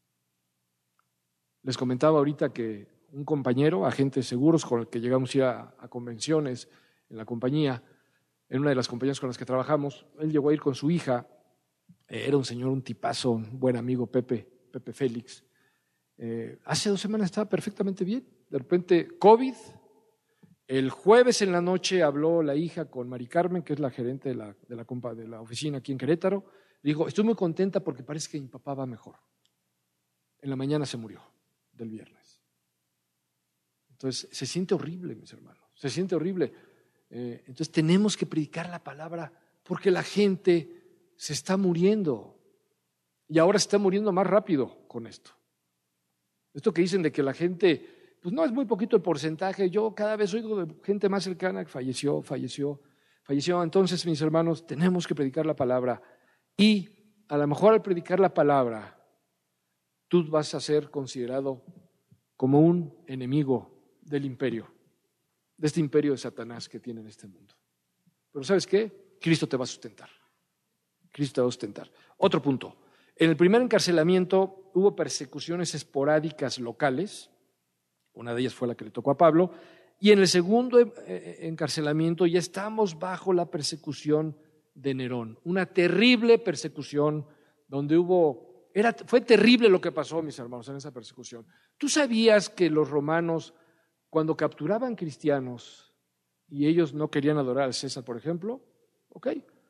Les comentaba ahorita que un compañero, agente de seguros con el que llegamos a ir a, a convenciones en la compañía, en una de las compañías con las que trabajamos, él llegó a ir con su hija, eh, era un señor, un tipazo, un buen amigo, Pepe, Pepe Félix. Eh, hace dos semanas estaba perfectamente bien, de repente COVID, el jueves en la noche habló la hija con Mari Carmen, que es la gerente de la, de la, compa, de la oficina aquí en Querétaro, dijo, estoy muy contenta porque parece que mi papá va mejor. En la mañana se murió, del viernes. Entonces, se siente horrible, mis hermanos, se siente horrible. Eh, entonces, tenemos que predicar la palabra porque la gente se está muriendo y ahora se está muriendo más rápido con esto. Esto que dicen de que la gente, pues no es muy poquito el porcentaje, yo cada vez oigo de gente más cercana que falleció, falleció, falleció. Entonces, mis hermanos, tenemos que predicar la palabra y a lo mejor al predicar la palabra, tú vas a ser considerado como un enemigo del imperio, de este imperio de Satanás que tiene en este mundo. Pero ¿sabes qué? Cristo te va a sustentar. Cristo te va a sustentar. Otro punto. En el primer encarcelamiento hubo persecuciones esporádicas locales. Una de ellas fue la que le tocó a Pablo. Y en el segundo encarcelamiento ya estamos bajo la persecución de Nerón. Una terrible persecución donde hubo... Era, fue terrible lo que pasó, mis hermanos, en esa persecución. ¿Tú sabías que los romanos, cuando capturaban cristianos y ellos no querían adorar al César, por ejemplo, ok,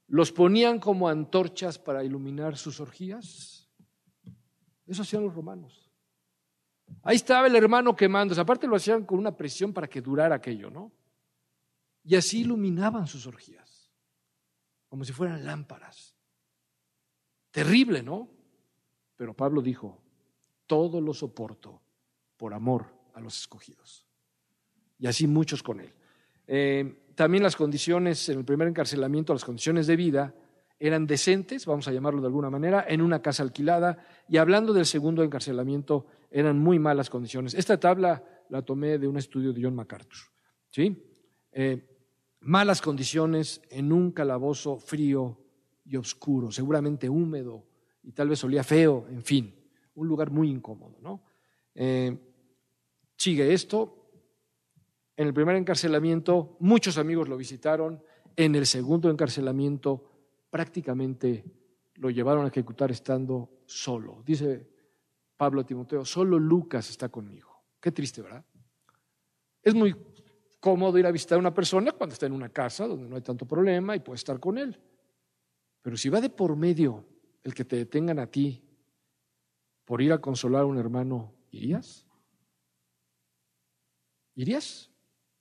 los ponían como antorchas para iluminar sus orgías. Eso hacían los romanos. Ahí estaba el hermano quemándose. Aparte lo hacían con una presión para que durara aquello, ¿no? Y así iluminaban sus orgías, como si fueran lámparas. Terrible, ¿no? Pero Pablo dijo, todo lo soporto por amor a los escogidos. Y así muchos con él. Eh, también las condiciones, en el primer encarcelamiento, las condiciones de vida eran decentes, vamos a llamarlo de alguna manera, en una casa alquilada. Y hablando del segundo encarcelamiento, eran muy malas condiciones. Esta tabla la tomé de un estudio de John MacArthur, ¿sí? Eh, malas condiciones en un calabozo frío y oscuro, seguramente húmedo y tal vez olía feo, en fin, un lugar muy incómodo, ¿no? Eh, sigue esto. En el primer encarcelamiento, muchos amigos lo visitaron. En el segundo encarcelamiento, prácticamente lo llevaron a ejecutar estando solo. Dice Pablo a Timoteo, solo Lucas está conmigo. Qué triste, ¿verdad? Es muy cómodo ir a visitar a una persona cuando está en una casa donde no hay tanto problema y puede estar con él. Pero si va de por medio el que te detengan a ti por ir a consolar a un hermano, ¿irías? ¿Irías?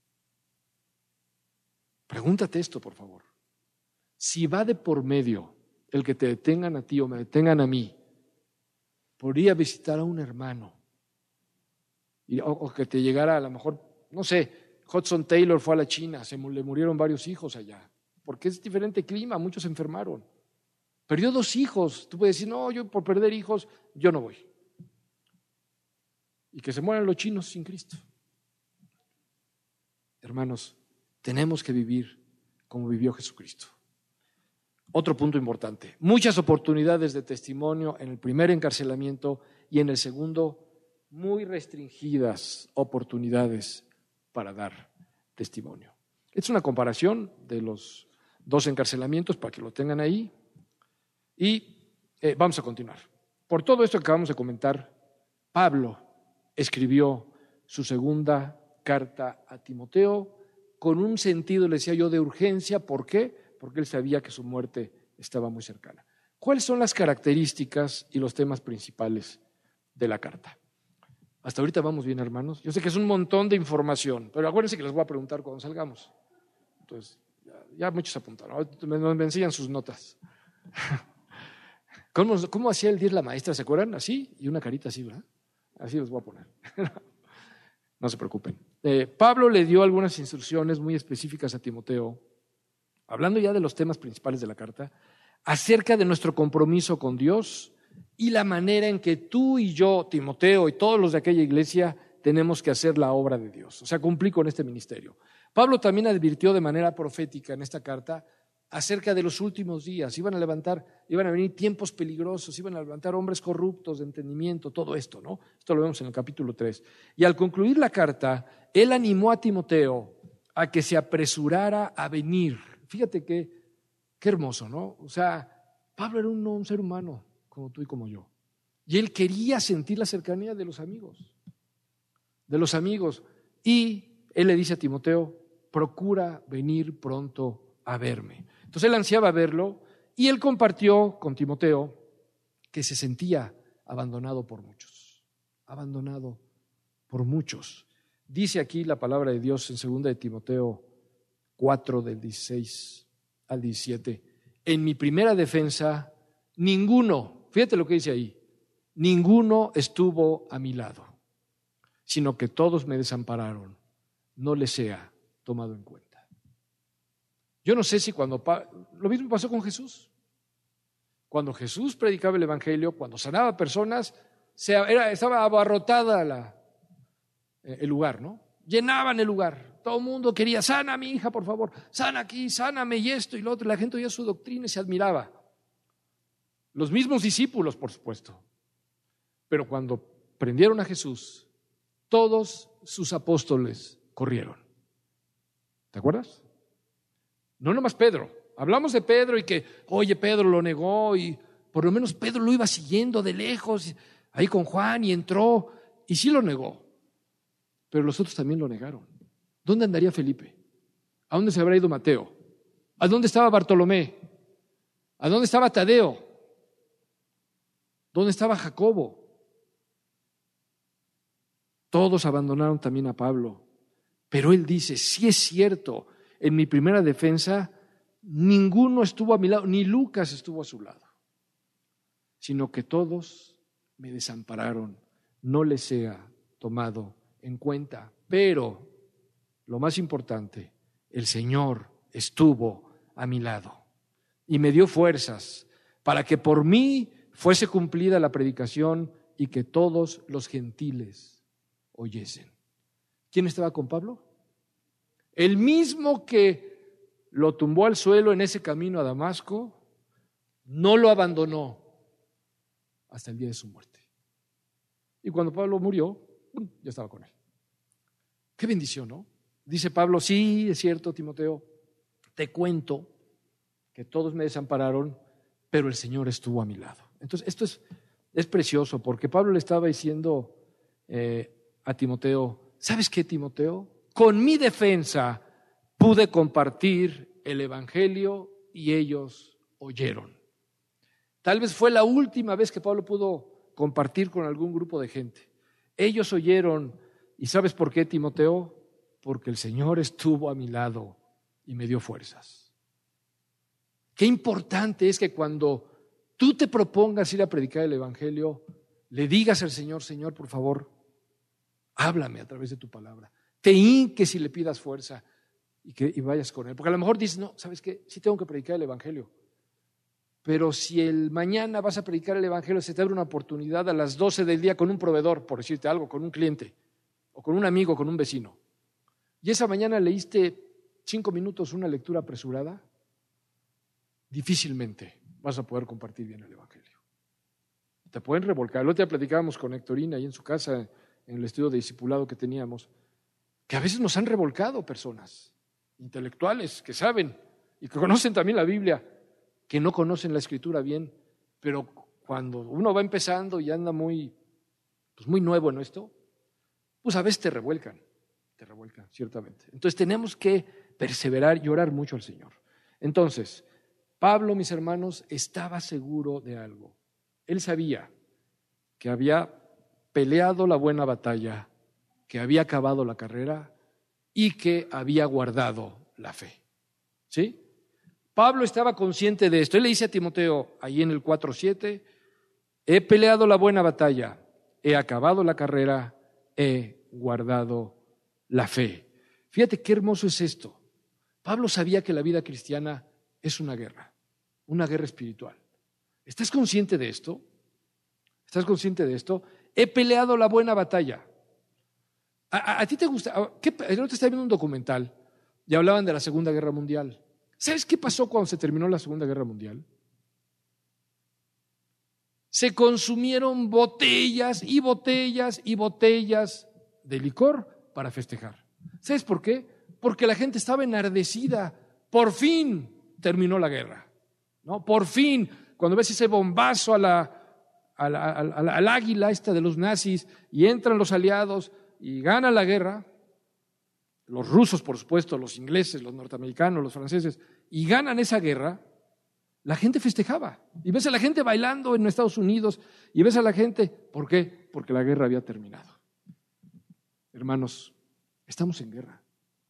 Pregúntate esto, por favor. Si va de por medio el que te detengan a ti o me detengan a mí por ir a visitar a un hermano, o, o que te llegara a lo mejor, no sé, Hudson Taylor fue a la China, se le murieron varios hijos allá, porque es diferente clima, muchos se enfermaron. Perdió dos hijos, tú puedes decir, no, yo por perder hijos, yo no voy. Y que se mueran los chinos sin Cristo. Hermanos, tenemos que vivir como vivió Jesucristo. Otro punto importante, muchas oportunidades de testimonio en el primer encarcelamiento y en el segundo, muy restringidas oportunidades para dar testimonio. Es una comparación de los dos encarcelamientos para que lo tengan ahí y eh, vamos a continuar. Por todo esto que acabamos de comentar, Pablo escribió su segunda carta a Timoteo con un sentido, le decía yo, de urgencia. ¿Por qué? Porque él sabía que su muerte estaba muy cercana. ¿Cuáles son las características y los temas principales de la carta? Hasta ahorita vamos bien, hermanos. Yo sé que es un montón de información, pero acuérdense que les voy a preguntar cuando salgamos. Entonces, ya, ya muchos apuntaron. Me, me enseñan sus notas. ¿Cómo, ¿Cómo hacía el D I R la maestra? ¿Se acuerdan? Así y una carita así, ¿verdad? Así los voy a poner. No se preocupen. Eh, Pablo le dio algunas instrucciones muy específicas a Timoteo, hablando ya de los temas principales de la carta, acerca de nuestro compromiso con Dios y la manera en que tú y yo, Timoteo y todos los de aquella iglesia, tenemos que hacer la obra de Dios, o sea, cumplir con este ministerio. Pablo también advirtió de manera profética en esta carta acerca de los últimos días. Iban a levantar, iban a venir tiempos peligrosos, iban a levantar hombres corruptos de entendimiento, todo esto, ¿no? Esto lo vemos en el capítulo tres. Y al concluir la carta, él animó a Timoteo a que se apresurara a venir. Fíjate qué, qué hermoso, ¿no? O sea, Pablo era un, un ser humano como tú y como yo. Y él quería sentir la cercanía de los amigos, de los amigos. Y él le dice a Timoteo, procura venir pronto a verme. Entonces él ansiaba verlo y él compartió con Timoteo que se sentía abandonado por muchos, abandonado por muchos. Dice aquí la palabra de Dios en segunda de Timoteo cuatro, del dieciséis al diecisiete, en mi primera defensa, ninguno, fíjate lo que dice ahí, ninguno estuvo a mi lado, sino que todos me desampararon, no les sea tomado en cuenta. Yo no sé si cuando, lo mismo pasó con Jesús. Cuando Jesús predicaba el evangelio, cuando sanaba personas, se, era, estaba abarrotada la, el lugar, ¿no? Llenaban el lugar. Todo el mundo quería, sana a mi hija, por favor, sana aquí, sáname y esto y lo otro. La gente oía su doctrina y se admiraba. Los mismos discípulos, por supuesto. Pero cuando prendieron a Jesús, todos sus apóstoles corrieron. ¿Te acuerdas? No nomás Pedro. Hablamos de Pedro y que, oye, Pedro lo negó y por lo menos Pedro lo iba siguiendo de lejos, ahí con Juan y entró y sí lo negó. Pero los otros también lo negaron. ¿Dónde andaría Felipe? ¿A dónde se habrá ido Mateo? ¿A dónde estaba Bartolomé? ¿A dónde estaba Tadeo? ¿Dónde estaba Jacobo? Todos abandonaron también a Pablo. Pero él dice, sí es cierto, en mi primera defensa ninguno estuvo a mi lado, ni Lucas estuvo a su lado, sino que todos me desampararon, no les sea tomado en cuenta. Pero, lo más importante, el Señor estuvo a mi lado y me dio fuerzas para que por mí fuese cumplida la predicación y que todos los gentiles oyesen. ¿Quién estaba con Pablo? El mismo que lo tumbó al suelo en ese camino a Damasco, no lo abandonó hasta el día de su muerte. Y cuando Pablo murió, ya estaba con él. Qué bendición, ¿no? Dice Pablo, sí, es cierto, Timoteo, te cuento que todos me desampararon, pero el Señor estuvo a mi lado. Entonces, esto es, es precioso, porque Pablo le estaba diciendo eh, a Timoteo, ¿sabes qué, Timoteo? Con mi defensa pude compartir el Evangelio y ellos oyeron. Tal vez fue la última vez que Pablo pudo compartir con algún grupo de gente. Ellos oyeron, ¿y sabes por qué, Timoteo? Porque el Señor estuvo a mi lado y me dio fuerzas. Qué importante es que cuando tú te propongas ir a predicar el Evangelio, le digas al Señor, Señor, por favor, háblame a través de tu palabra. Te hinques y le pidas fuerza y que y vayas con Él. Porque a lo mejor dices, no, ¿sabes qué? Sí tengo que predicar el Evangelio. Pero si el mañana vas a predicar el Evangelio, se te abre una oportunidad a las doce del día con un proveedor, por decirte algo, con un cliente, o con un amigo, con un vecino. Y esa mañana leíste cinco minutos una lectura apresurada, difícilmente vas a poder compartir bien el Evangelio. Te pueden revolcar. El otro día platicábamos con Héctorina ahí en su casa, en el estudio de discipulado que teníamos, que a veces nos han revolcado personas intelectuales que saben y que conocen también la Biblia, que no conocen la Escritura bien, pero cuando uno va empezando y anda muy, pues muy nuevo en esto, pues a veces te revuelcan, te revuelcan, ciertamente. Entonces tenemos que perseverar y orar mucho al Señor. Entonces, Pablo, mis hermanos, estaba seguro de algo. Él sabía que había peleado la buena batalla, que había acabado la carrera y que había guardado la fe. ¿Sí? Pablo estaba consciente de esto. Él le dice a Timoteo, ahí en el cuatro siete, he peleado la buena batalla, he acabado la carrera, he guardado la fe. Fíjate qué hermoso es esto. Pablo sabía que la vida cristiana es una guerra, una guerra espiritual. ¿Estás consciente de esto? ¿Estás consciente de esto? He peleado la buena batalla. ¿A, a, a ti te gusta? ¿Qué, el otro estaba viendo un documental y hablaban de la Segunda Guerra Mundial. ¿Sabes qué pasó cuando se terminó la Segunda Guerra Mundial? Se consumieron botellas y botellas y botellas de licor para festejar. ¿Sabes por qué? Porque la gente estaba enardecida. Por fin terminó la guerra, ¿no? Por fin, cuando ves ese bombazo a la, a la, a la, al águila esta de los nazis y entran los aliados y ganan la guerra, los rusos, por supuesto, los ingleses, los norteamericanos, los franceses, y ganan esa guerra, la gente festejaba. Y ves a la gente bailando en Estados Unidos y ves a la gente, ¿por qué? Porque la guerra había terminado. Hermanos, estamos en guerra.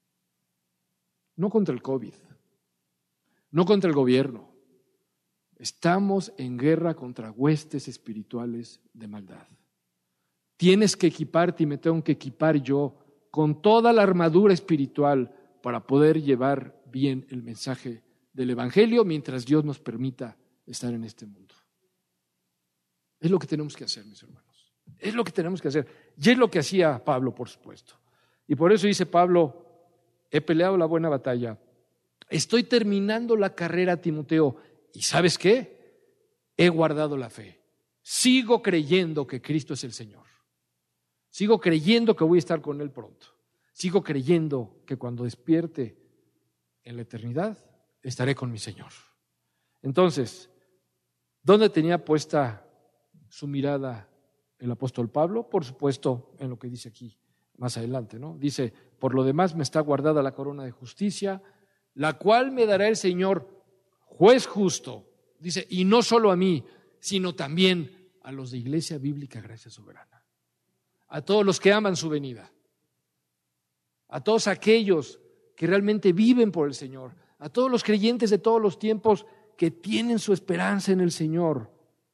No contra el COVID, no contra el gobierno. Estamos en guerra contra huestes espirituales de maldad. Tienes que equiparte y me tengo que equipar yo con toda la armadura espiritual para poder llevar bien el mensaje del Evangelio mientras Dios nos permita estar en este mundo. Es lo que tenemos que hacer, mis hermanos. Es lo que tenemos que hacer. Y es lo que hacía Pablo, por supuesto. Y por eso dice Pablo, he peleado la buena batalla, estoy terminando la carrera, Timoteo, y ¿sabes qué? He guardado la fe. Sigo creyendo que Cristo es el Señor. Sigo creyendo que voy a estar con Él pronto. Sigo creyendo que cuando despierte en la eternidad, estaré con mi Señor. Entonces, ¿dónde tenía puesta su mirada el apóstol Pablo? Por supuesto, en lo que dice aquí más adelante, ¿no? Dice, por lo demás me está guardada la corona de justicia, la cual me dará el Señor, juez justo, Dice, y no solo a mí, sino también a los de Iglesia Bíblica Gracia Soberana, a todos los que aman su venida, a todos aquellos que realmente viven por el Señor, a todos los creyentes de todos los tiempos que tienen su esperanza en el Señor.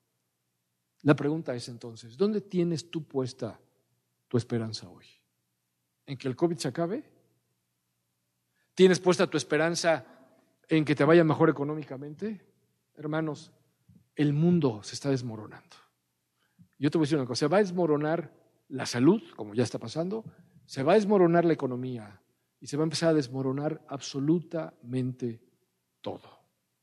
La pregunta es entonces, ¿dónde tienes tú puesta tu esperanza hoy? ¿En que el COVID se acabe? ¿Tienes puesta tu esperanza en que te vaya mejor económicamente? Hermanos, el mundo se está desmoronando. Yo te voy a decir una cosa, se va a desmoronar la salud, como ya está pasando, se va a desmoronar la economía y se va a empezar a desmoronar absolutamente todo.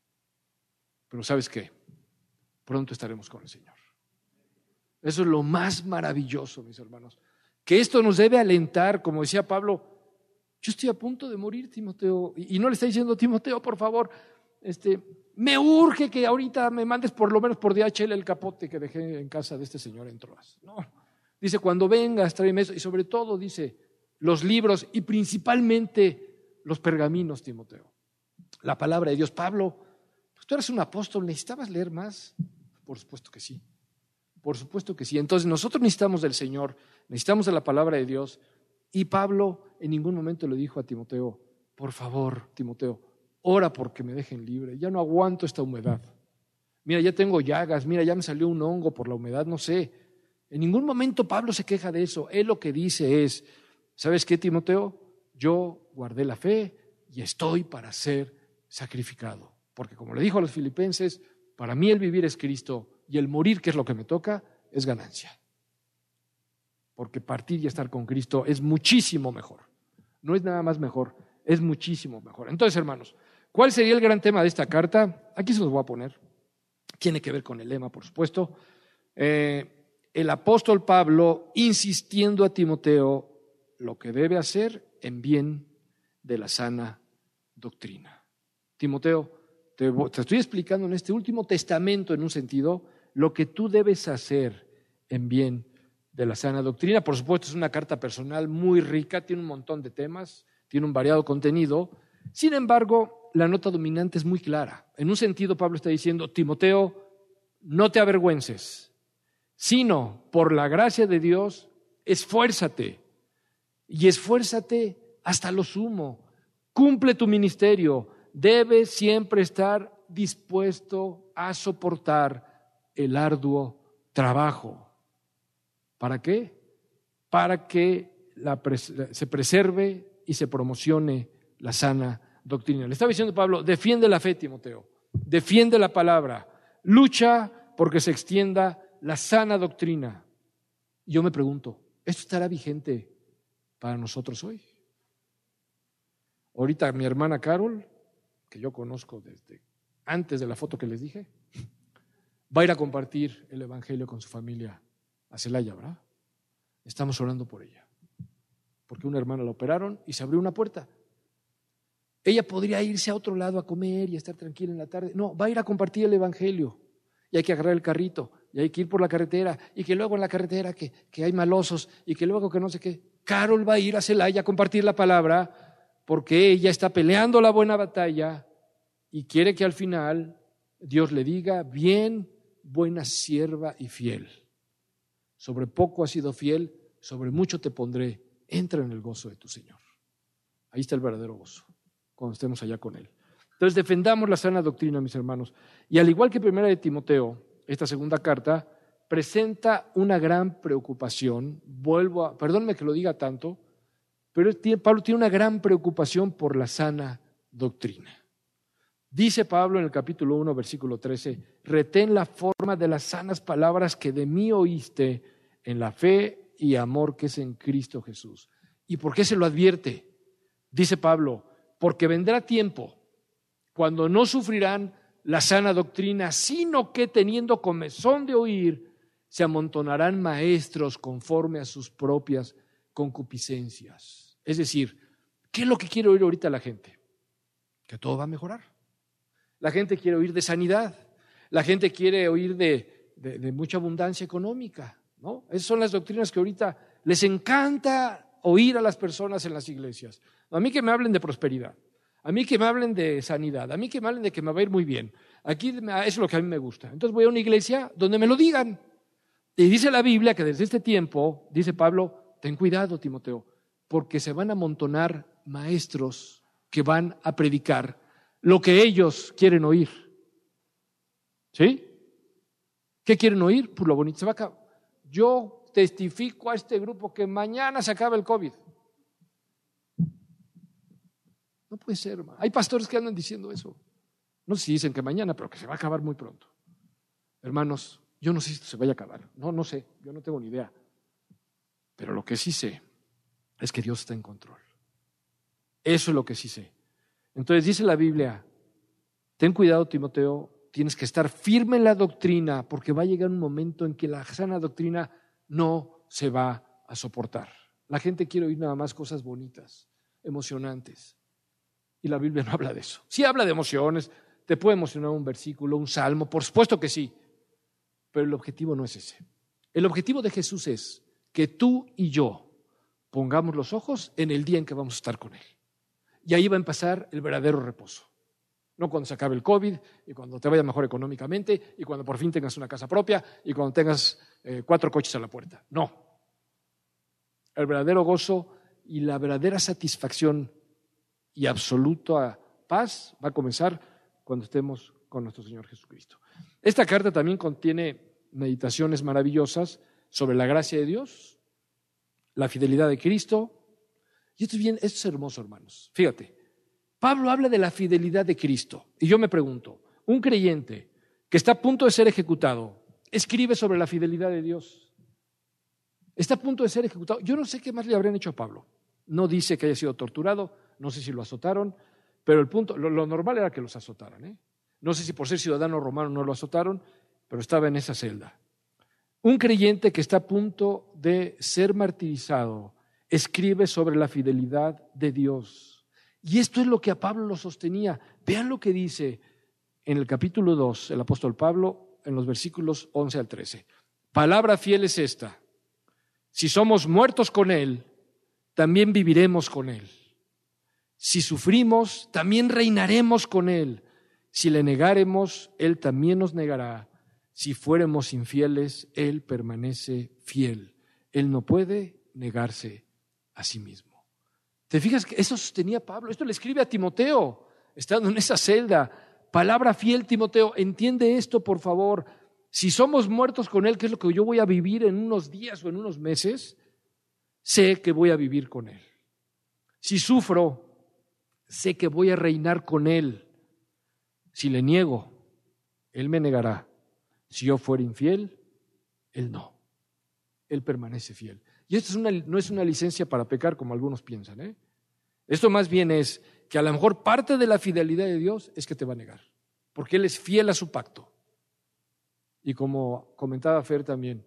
Pero ¿sabes qué? Pronto estaremos con el Señor. Eso es lo más maravilloso, mis hermanos. Que esto nos debe alentar, como decía Pablo, yo estoy a punto de morir, Timoteo, y no le está diciendo, Timoteo, por favor, este, me urge que ahorita me mandes por lo menos por D H L el capote que dejé en casa de este señor en Troas. No, dice, cuando vengas, tráeme eso, y sobre todo, dice, los libros y principalmente los pergaminos, Timoteo, la palabra de Dios. Pablo, pues tú eres un apóstol, ¿necesitabas leer más? Por supuesto que sí. Por supuesto que sí. Entonces nosotros necesitamos del Señor, necesitamos de la palabra de Dios. Y Pablo en ningún momento le dijo a Timoteo, por favor, Timoteo, ora porque me dejen libre, ya no aguanto esta humedad. Mira, ya tengo llagas, mira, ya me salió un hongo por la humedad, no sé. En ningún momento Pablo se queja de eso. Él lo que dice es, ¿sabes qué, Timoteo? Yo guardé la fe y estoy para ser sacrificado. Porque como le dijo a los filipenses, para mí el vivir es Cristo y el morir, que es lo que me toca, es ganancia. Porque partir y estar con Cristo es muchísimo mejor. No es nada más mejor, es muchísimo mejor. Entonces, hermanos, ¿cuál sería el gran tema de esta carta? Aquí se los voy a poner. Tiene que ver con el lema, por supuesto. Eh, el apóstol Pablo insistiendo a Timoteo lo que debe hacer en bien de la sana doctrina. Timoteo, te, te estoy explicando en este último testamento, en un sentido, lo que tú debes hacer en bien de la sana doctrina. Por supuesto, es una carta personal muy rica, tiene un montón de temas, tiene un variado contenido. Sin embargo, la nota dominante es muy clara. En un sentido, Pablo está diciendo, Timoteo, no te avergüences, sino por la gracia de Dios, esfuérzate y esfuérzate hasta lo sumo. Cumple tu ministerio, debes siempre estar dispuesto a soportar el arduo trabajo. ¿Para qué? Para que la pres- se preserve y se promocione la sana doctrina. Le estaba diciendo Pablo, defiende la fe, Timoteo, defiende la palabra, lucha porque se extienda la sana doctrina. Y yo me pregunto, ¿esto estará vigente para nosotros hoy? Ahorita mi hermana Carol, que yo conozco desde antes de la foto que les dije, va a ir a compartir el evangelio con su familia a Celaya, ¿verdad? Estamos orando por ella, porque una hermana la operaron y se abrió una puerta. Ella podría irse a otro lado a comer y estar tranquila en la tarde. No, va a ir a compartir el evangelio y hay que agarrar el carrito y hay que ir por la carretera y que luego en la carretera que, que hay malosos y que luego que no sé qué. Carol va a ir a Celaya a compartir la palabra porque ella está peleando la buena batalla y quiere que al final Dios le diga, bien, buena sierva y fiel. Sobre poco has sido fiel, sobre mucho te pondré. Entra en el gozo de tu Señor. Ahí está el verdadero gozo, cuando estemos allá con Él. Entonces defendamos la sana doctrina, mis hermanos. Y al igual que Primera de Timoteo, esta segunda carta presenta una gran preocupación. Vuelvo a, perdónme que lo diga tanto, pero Pablo tiene una gran preocupación por la sana doctrina. Dice Pablo en el capítulo uno, versículo trece, retén la forma de las sanas palabras que de mí oíste en la fe y amor que es en Cristo Jesús. ¿Y por qué se lo advierte? Dice Pablo, porque vendrá tiempo cuando no sufrirán la sana doctrina, sino que teniendo comezón de oír, se amontonarán maestros conforme a sus propias concupiscencias. Es decir, ¿qué es lo que quiere oír ahorita la gente? Que todo va a mejorar. La gente quiere oír de sanidad, la gente quiere oír de, de, de mucha abundancia económica, ¿no? Esas son las doctrinas que ahorita les encanta oír a las personas en las iglesias. A mí que me hablen de prosperidad, a mí que me hablen de sanidad, a mí que me hablen de que me va a ir muy bien, Aquí eso es lo que a mí me gusta. Entonces voy a una iglesia donde me lo digan. Y dice la Biblia que desde este tiempo, dice Pablo, ten cuidado, Timoteo, porque se van a amontonar maestros que van a predicar lo que ellos quieren oír. ¿Sí? ¿Qué quieren oír? Pues lo bonito. Se va a acabar. Yo testifico a este grupo que mañana se acaba el COVID. No puede ser, hermano. Hay pastores que andan diciendo eso. No sé si dicen que mañana, pero que se va a acabar muy pronto. Hermanos, yo no sé si esto se vaya a acabar. No, no sé. Yo no tengo ni idea. Pero lo que sí sé es que Dios está en control. Eso es lo que sí sé. Entonces dice la Biblia, ten cuidado, Timoteo, tienes que estar firme en la doctrina, porque va a llegar un momento en que la sana doctrina no se va a soportar. La gente quiere oír nada más cosas bonitas, emocionantes. Y la Biblia no habla de eso. Sí habla de emociones, te puede emocionar un versículo, un salmo, por supuesto que sí, pero el objetivo no es ese. El objetivo de Jesús es que tú y yo pongamos los ojos en el día en que vamos a estar con Él. Y ahí va a empezar el verdadero reposo. No cuando se acabe el COVID y cuando te vaya mejor económicamente y cuando por fin tengas una casa propia y cuando tengas eh, cuatro coches a la puerta. No. El verdadero gozo y la verdadera satisfacción y absoluta paz va a comenzar cuando estemos con nuestro Señor Jesucristo. Esta carta también contiene meditaciones maravillosas sobre la gracia de Dios, la fidelidad de Cristo. Y esto es bien, esto es hermoso, hermanos. Fíjate, Pablo habla de la fidelidad de Cristo. Y yo me pregunto, un creyente que está a punto de ser ejecutado, escribe sobre la fidelidad de Dios. Está a punto de ser ejecutado. Yo no sé qué más le habrían hecho a Pablo. No dice que haya sido torturado, no sé si lo azotaron, pero el punto, lo, lo normal era que los azotaran, ¿eh? No sé si por ser ciudadano romano no lo azotaron, pero estaba en esa celda. Un creyente que está a punto de ser martirizado escribe sobre la fidelidad de Dios. Y esto es lo que a Pablo lo sostenía. Vean lo que dice en el capítulo dos, el apóstol Pablo, en los versículos once al trece. Palabra fiel es esta: si somos muertos con Él, también viviremos con Él. Si sufrimos, también reinaremos con Él. Si le negáremos, Él también nos negará. Si fuéramos infieles, Él permanece fiel. Él no puede negarse a sí mismo. ¿Te fijas que eso sostenía Pablo? Esto le escribe a Timoteo, estando en esa celda. Palabra fiel, Timoteo, entiende esto, por favor. Si somos muertos con Él, que es lo que yo voy a vivir en unos días o en unos meses, sé que voy a vivir con Él. Si sufro, sé que voy a reinar con Él. Si le niego, Él me negará. Si yo fuera infiel, Él no. Él permanece fiel. Y esto es una, no es una licencia para pecar como algunos piensan, ¿eh? Esto más bien es que a lo mejor parte de la fidelidad de Dios es que te va a negar, porque Él es fiel a su pacto. Y como comentaba Fer también,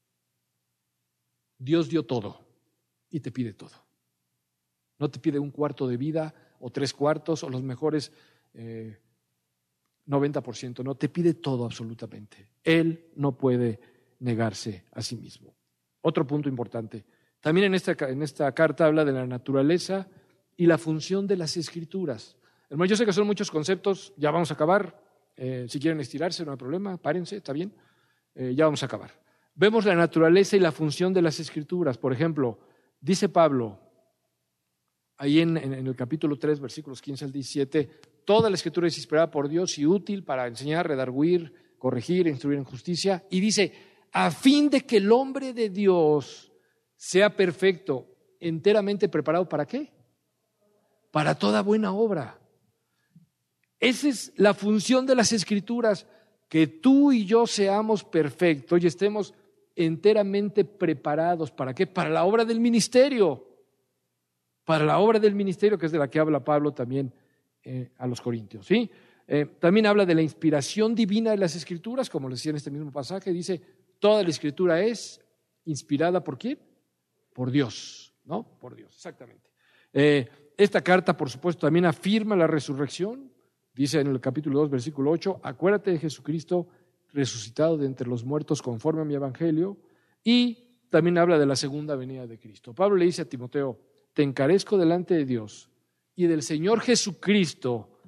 Dios dio todo y te pide todo. No te pide un cuarto de vida o tres cuartos o los mejores eh, noventa por ciento, no, te pide todo absolutamente. Él no puede negarse a sí mismo. Otro punto importante, también en esta, en esta carta habla de la naturaleza y la función de las Escrituras. Hermano, yo sé que son muchos conceptos, ya vamos a acabar. Eh, si quieren estirarse, no hay problema, párense, está bien, eh, ya vamos a acabar. Vemos la naturaleza y la función de las Escrituras. Por ejemplo, dice Pablo, ahí en, en, en el capítulo tres, versículos quince al diecisiete, toda la Escritura es inspirada por Dios y útil para enseñar, redarguir, corregir, instruir en justicia. Y dice, a fin de que el hombre de Dios sea perfecto, enteramente preparado, ¿para qué? Para toda buena obra. Esa es la función de las Escrituras, que tú y yo seamos perfectos y estemos enteramente preparados. ¿Para qué? Para la obra del ministerio. Para la obra del ministerio, que es de la que habla Pablo también eh, a los Corintios, ¿sí? Eh, también habla de la inspiración divina de las Escrituras, como les decía en este mismo pasaje, dice, toda la Escritura es inspirada ¿por quién? Por Dios, ¿no? Por Dios, exactamente. Eh, esta carta, por supuesto, también afirma la resurrección. Dice en el capítulo dos, versículo ocho, acuérdate de Jesucristo resucitado de entre los muertos conforme a mi evangelio. Y también habla de la segunda venida de Cristo. Pablo le dice a Timoteo, te encarezco delante de Dios y del Señor Jesucristo,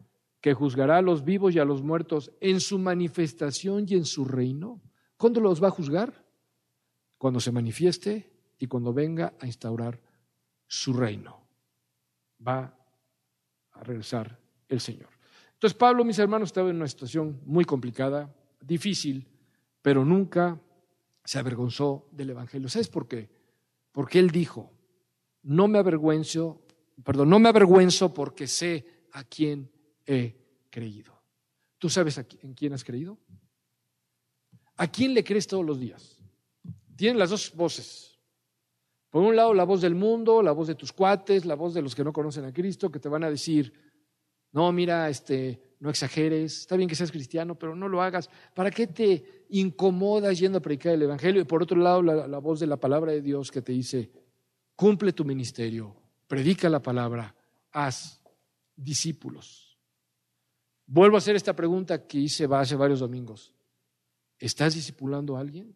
que juzgará a los vivos y a los muertos en su manifestación y en su reino. ¿Cuándo los va a juzgar? Cuando se manifieste y cuando venga a instaurar su reino. Va a regresar el Señor. Entonces Pablo, mis hermanos, estaba en una situación muy complicada, difícil, pero nunca se avergonzó del Evangelio. ¿Sabes por qué? Porque él dijo, no me avergüenzo, perdón, no me avergüenzo porque sé a quién he creído. ¿Tú sabes a quién, en quién has creído? ¿A quién le crees todos los días? Tienen las dos voces. Por un lado, la voz del mundo, la voz de tus cuates, la voz de los que no conocen a Cristo, que te van a decir, no, mira, este, no exageres, está bien que seas cristiano, pero no lo hagas. ¿Para qué te incomodas yendo a predicar el Evangelio? Y por otro lado, la, la voz de la palabra de Dios que te dice, cumple tu ministerio, predica la palabra, haz discípulos. Vuelvo a hacer esta pregunta que hice hace varios domingos. ¿Estás discipulando a alguien?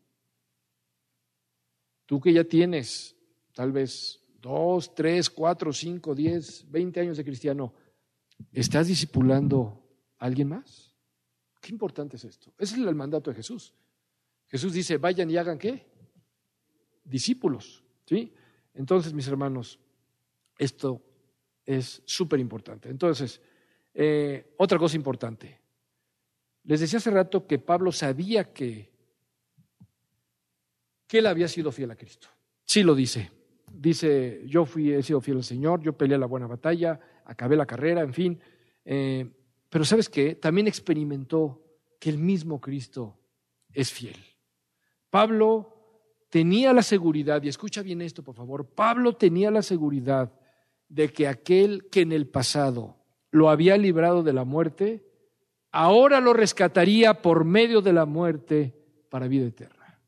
Tú que ya tienes tal vez dos, tres, cuatro, cinco, diez, veinte años de cristiano, ¿estás discipulando a alguien más? Qué importante es esto. Ese es el mandato de Jesús. Jesús dice, vayan y hagan ¿qué? Discípulos, ¿sí? Entonces, mis hermanos, esto es súper importante. Entonces, eh, otra cosa importante. Les decía hace rato que Pablo sabía que, que él había sido fiel a Cristo. Sí lo dice. Dice, yo fui, he sido fiel al Señor, yo peleé la buena batalla, acabé la carrera, en fin. Eh, pero ¿sabes qué? También experimentó que el mismo Cristo es fiel. Pablo tenía la seguridad, y escucha bien esto por favor, Pablo tenía la seguridad de que aquel que en el pasado lo había librado de la muerte, ahora lo rescataría por medio de la muerte para vida eterna.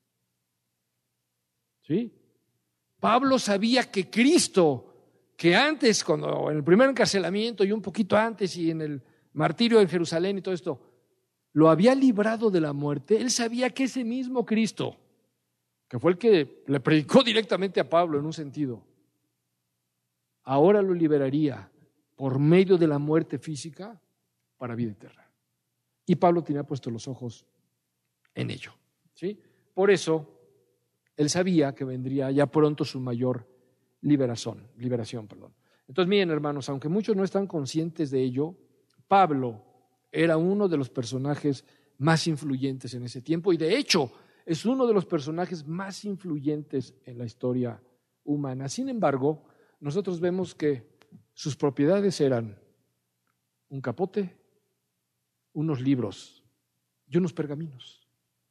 ¿Sí? Pablo sabía que Cristo, que antes, cuando en el primer encarcelamiento y un poquito antes y en el martirio en Jerusalén y todo esto, lo había librado de la muerte, él sabía que ese mismo Cristo, que fue el que le predicó directamente a Pablo en un sentido, ahora lo liberaría por medio de la muerte física para vida eterna. Y Pablo tenía puestos los ojos en ello, ¿sí? Por eso él sabía que vendría ya pronto su mayor liberación, liberación, perdón. Entonces, miren, hermanos, aunque muchos no están conscientes de ello, Pablo era uno de los personajes más influyentes en ese tiempo y de hecho es uno de los personajes más influyentes en la historia humana. Sin embargo, nosotros vemos que sus propiedades eran un capote, unos libros y unos pergaminos.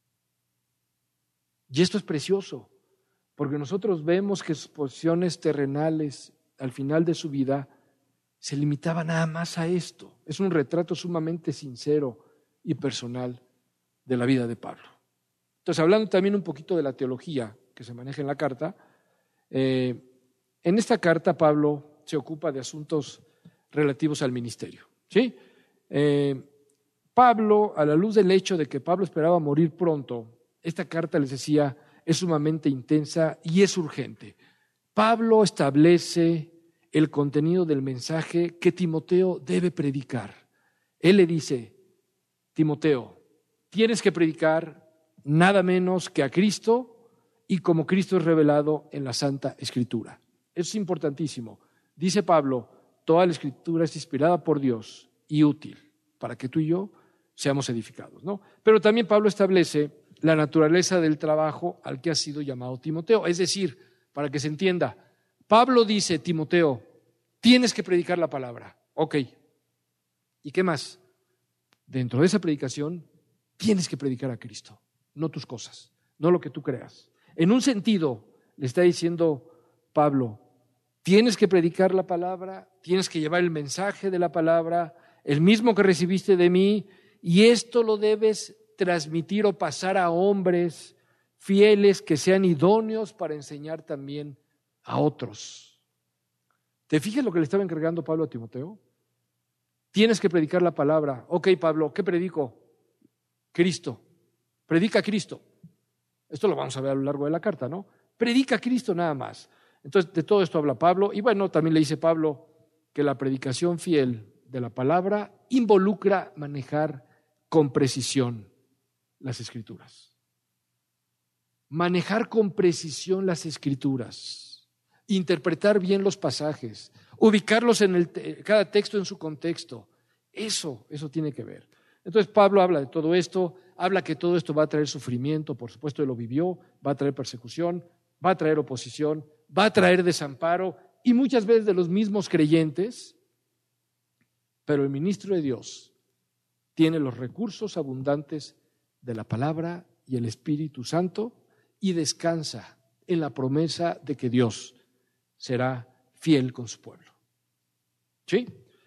Y esto es precioso, porque nosotros vemos que sus posesiones terrenales al final de su vida se limitaba nada más a esto. Es un retrato sumamente sincero y personal de la vida de Pablo. Entonces, hablando también un poquito de la teología que se maneja en la carta, eh, en esta carta Pablo se ocupa de asuntos relativos al ministerio, ¿sí? Eh, Pablo, a la luz del hecho de que Pablo esperaba morir pronto, esta carta, les decía, es sumamente intensa y es urgente. Pablo establece el contenido del mensaje que Timoteo debe predicar. Él le dice, Timoteo, tienes que predicar nada menos que a Cristo y como Cristo es revelado en la Santa Escritura. Eso es importantísimo. Dice Pablo, toda la Escritura es inspirada por Dios y útil para que tú y yo seamos edificados, ¿no? Pero también Pablo establece la naturaleza del trabajo al que ha sido llamado Timoteo. Es decir, para que se entienda, Pablo dice, Timoteo, tienes que predicar la palabra. Ok. ¿Y qué más? Dentro de esa predicación, tienes que predicar a Cristo, no tus cosas, no lo que tú creas. En un sentido, le está diciendo Pablo, tienes que predicar la palabra, tienes que llevar el mensaje de la palabra, el mismo que recibiste de mí, y esto lo debes transmitir o pasar a hombres fieles que sean idóneos para enseñar también a otros. ¿Te fijas lo que le estaba encargando Pablo a Timoteo? Tienes que predicar la palabra. Ok, Pablo, ¿qué predico? Cristo. Predica a Cristo. Esto lo vamos a ver a lo largo de la carta, ¿no? Predica a Cristo nada más. Entonces, de todo esto habla Pablo. Y bueno, también le dice Pablo que la predicación fiel de la palabra involucra manejar con precisión las Escrituras. Manejar con precisión las Escrituras, interpretar bien los pasajes, ubicarlos en el te- cada texto en su contexto. Eso, eso tiene que ver. Entonces Pablo habla de todo esto, habla que todo esto va a traer sufrimiento, por supuesto él lo vivió, va a traer persecución, va a traer oposición, va a traer desamparo y muchas veces de los mismos creyentes, pero el ministro de Dios tiene los recursos abundantes de la palabra y el Espíritu Santo y descansa en la promesa de que Dios será fiel con su pueblo. ¿Sí?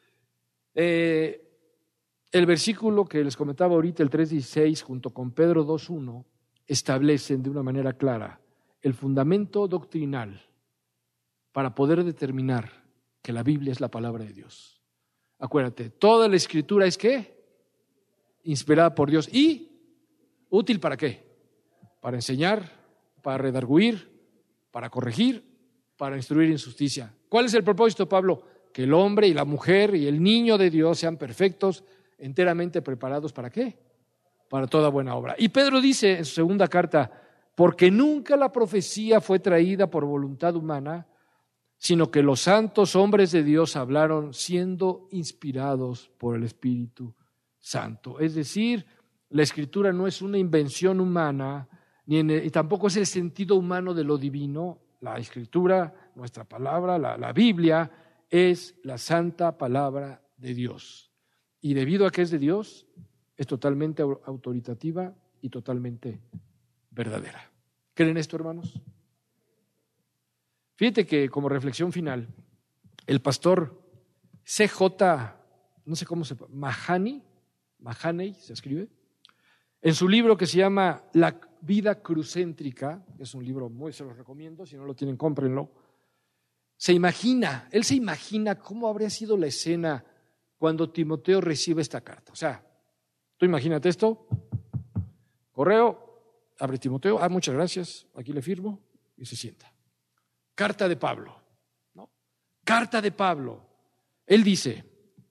Eh, el versículo que les comentaba ahorita, el tres dieciséis, junto con Pedro dos uno, establecen de una manera clara el fundamento doctrinal para poder determinar que la Biblia es la palabra de Dios. Acuérdate, toda la Escritura es ¿qué? Inspirada por Dios y útil ¿para qué? Para enseñar, para redarguir, para corregir, para instruir en justicia. ¿Cuál es el propósito, Pablo? Que el hombre y la mujer y el niño de Dios sean perfectos, enteramente preparados ¿para qué? Para toda buena obra. Y Pedro dice en su segunda carta, porque nunca la profecía fue traída por voluntad humana, sino que los santos hombres de Dios hablaron siendo inspirados por el Espíritu Santo. Es decir, la Escritura no es una invención humana, ni en el, y tampoco es el sentido humano de lo divino. La Escritura, nuestra palabra, la, la Biblia, es la santa palabra de Dios. Y debido a que es de Dios, es totalmente autoritativa y totalmente verdadera. ¿Creen esto, hermanos? Fíjate que como reflexión final, el pastor C J, no sé cómo se llama, Mahani, Mahaney se escribe, en su libro que se llama La vida crucéntrica, es un libro muy, se los recomiendo, si no lo tienen, cómprenlo, se imagina, él se imagina cómo habría sido la escena cuando Timoteo recibe esta carta. O sea, tú imagínate esto, correo, abre Timoteo, ah, muchas gracias, aquí le firmo y se sienta. Carta de Pablo, ¿no? Carta de Pablo. Él dice,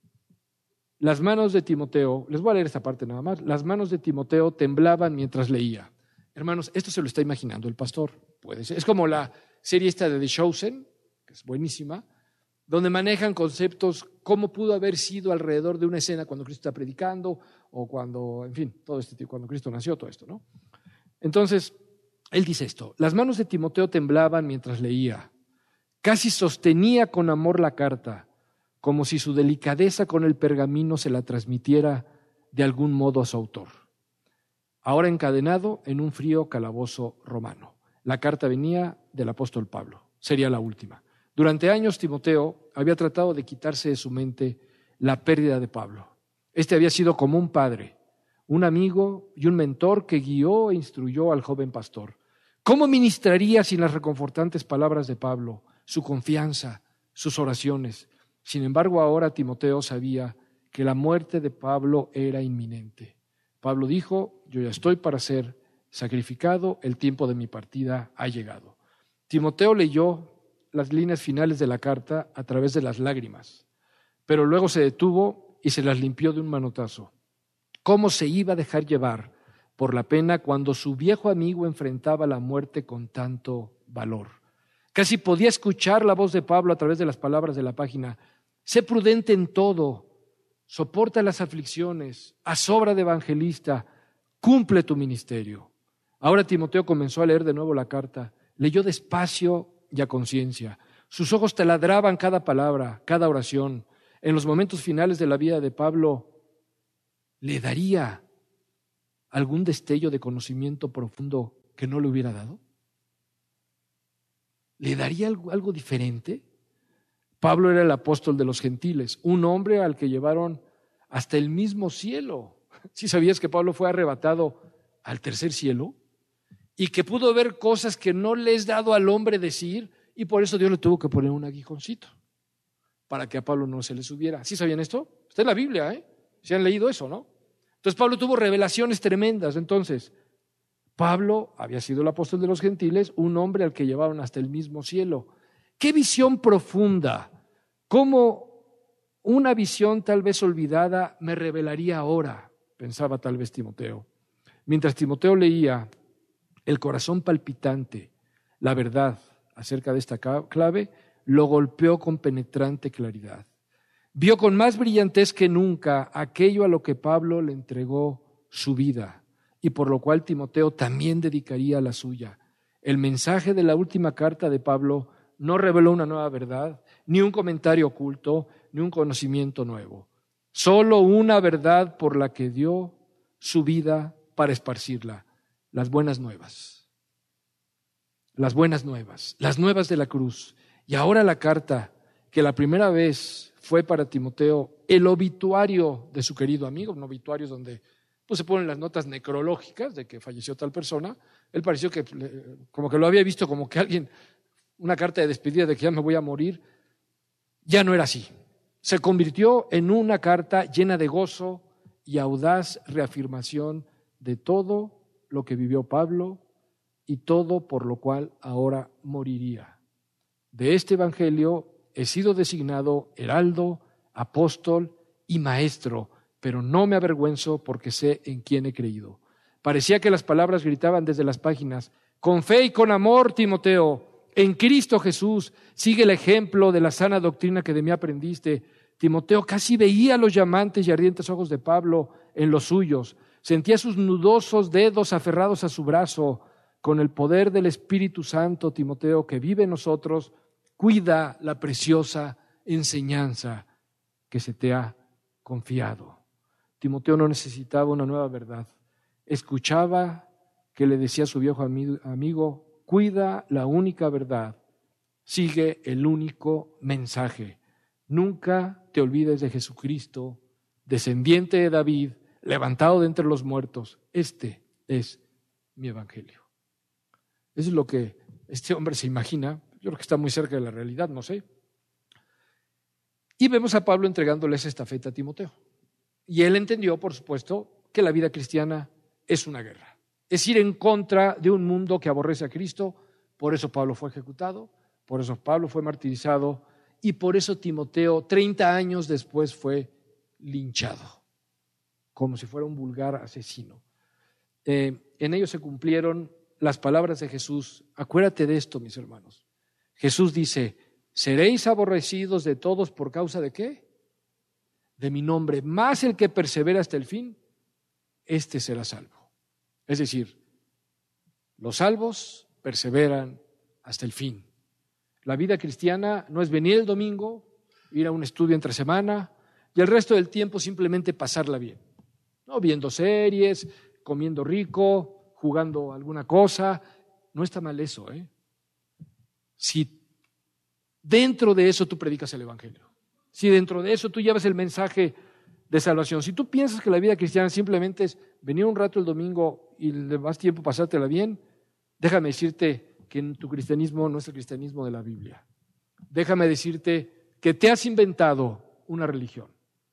las manos de Timoteo, les voy a leer esta parte nada más, las manos de Timoteo temblaban mientras leía. Hermanos, esto se lo está imaginando el pastor, puede ser. Es como la serie esta de The Chosen, que es buenísima, donde manejan conceptos, cómo pudo haber sido alrededor de una escena cuando Cristo está predicando, o cuando, en fin, todo este tipo, cuando Cristo nació, todo esto, ¿no? Entonces, él dice esto, las manos de Timoteo temblaban mientras leía, casi sostenía con amor la carta, como si su delicadeza con el pergamino se la transmitiera de algún modo a su autor. Ahora encadenado en un frío calabozo romano. La carta venía del apóstol Pablo, sería la última. Durante años Timoteo había tratado de quitarse de su mente la pérdida de Pablo. Este había sido como un padre, un amigo y un mentor que guió e instruyó al joven pastor. ¿Cómo ministraría sin las reconfortantes palabras de Pablo, su confianza, sus oraciones? Sin embargo, ahora Timoteo sabía que la muerte de Pablo era inminente. Pablo dijo, yo ya estoy para ser sacrificado, el tiempo de mi partida ha llegado. Timoteo leyó las líneas finales de la carta a través de las lágrimas, pero luego se detuvo y se las limpió de un manotazo. ¿Cómo se iba a dejar llevar por la pena cuando su viejo amigo enfrentaba la muerte con tanto valor? Casi podía escuchar la voz de Pablo a través de las palabras de la página. Sé prudente en todo, soporta las aflicciones, haz obra de evangelista, cumple tu ministerio. Ahora Timoteo comenzó a leer de nuevo la carta, leyó despacio y a conciencia. Sus ojos taladraban cada palabra, cada oración. En los momentos finales de la vida de Pablo, ¿le daría algún destello de conocimiento profundo que no le hubiera dado? ¿Le daría algo, algo diferente? Pablo era el apóstol de los gentiles, un hombre al que llevaron hasta el mismo cielo. ¿Sí sabías que Pablo fue arrebatado al tercer cielo? Y que pudo ver cosas que no le es dado al hombre decir, y por eso Dios le tuvo que poner un aguijoncito, para que a Pablo no se le subiera. ¿Sí sabían esto? Está en la Biblia, ¿eh? ¿Sí han leído eso, no? Entonces Pablo tuvo revelaciones tremendas. Entonces, Pablo había sido el apóstol de los gentiles, un hombre al que llevaron hasta el mismo cielo. ¡Qué visión profunda! ¿Cómo Una visión tal vez olvidada me revelaría ahora, pensaba tal vez Timoteo. Mientras Timoteo leía, el corazón palpitante, la verdad acerca de esta clave, lo golpeó con penetrante claridad. Vio con más brillantez que nunca aquello a lo que Pablo le entregó su vida y por lo cual Timoteo también dedicaría la suya. El mensaje de la última carta de Pablo no reveló una nueva verdad, ni un comentario oculto, ni un conocimiento nuevo. Solo una verdad por la que dio su vida para esparcirla, las buenas nuevas. Las buenas nuevas, las nuevas de la cruz. Y ahora la carta, que la primera vez fue para Timoteo el obituario de su querido amigo, un obituario donde pues, se ponen las notas necrológicas de que falleció tal persona. Él pareció que como que lo había visto como que alguien, una carta de despedida de que ya me voy a morir. Ya no era así. Se convirtió en una carta llena de gozo y audaz reafirmación de todo lo que vivió Pablo y todo por lo cual ahora moriría. De este evangelio he sido designado heraldo, apóstol y maestro, pero no me avergüenzo porque sé en quién he creído. Parecía que las palabras gritaban desde las páginas: con fe y con amor, Timoteo, en Cristo Jesús, sigue el ejemplo de la sana doctrina que de mí aprendiste. Timoteo casi veía los llamantes y ardientes ojos de Pablo en los suyos, sentía sus nudosos dedos aferrados a su brazo. Con el poder del Espíritu Santo, Timoteo, que vive en nosotros, cuida la preciosa enseñanza que se te ha confiado. Timoteo no necesitaba una nueva verdad. Escuchaba que le decía a su viejo amigo: cuida la única verdad, sigue el único mensaje. Nunca te olvides de Jesucristo, descendiente de David, levantado de entre los muertos. Este es mi evangelio. Eso es lo que este hombre se imagina. Yo creo que está muy cerca de la realidad, no sé. Y vemos a Pablo entregándole esa estafeta a Timoteo. Y él entendió, por supuesto, que la vida cristiana es una guerra. Es ir en contra de un mundo que aborrece a Cristo. Por eso Pablo fue ejecutado, por eso Pablo fue martirizado y por eso Timoteo, treinta años después, fue linchado, como si fuera un vulgar asesino. Eh, en ello se cumplieron las palabras de Jesús. Acuérdate de esto, mis hermanos. Jesús dice: seréis aborrecidos de todos por causa de ¿qué? De mi nombre, más el que persevera hasta el fin, este será salvo. Es decir, los salvos perseveran hasta el fin. La vida cristiana no es venir el domingo, ir a un estudio entre semana y el resto del tiempo simplemente pasarla bien, ¿no? Viendo series, comiendo rico, jugando alguna cosa. No está mal eso, ¿eh? Si dentro de eso tú predicas el evangelio, si dentro de eso tú llevas el mensaje de salvación, si tú piensas que la vida cristiana simplemente es venir un rato el domingo y le más tiempo pasártela bien, déjame decirte que tu cristianismo no es el cristianismo de la Biblia. Déjame decirte que te has inventado una religión.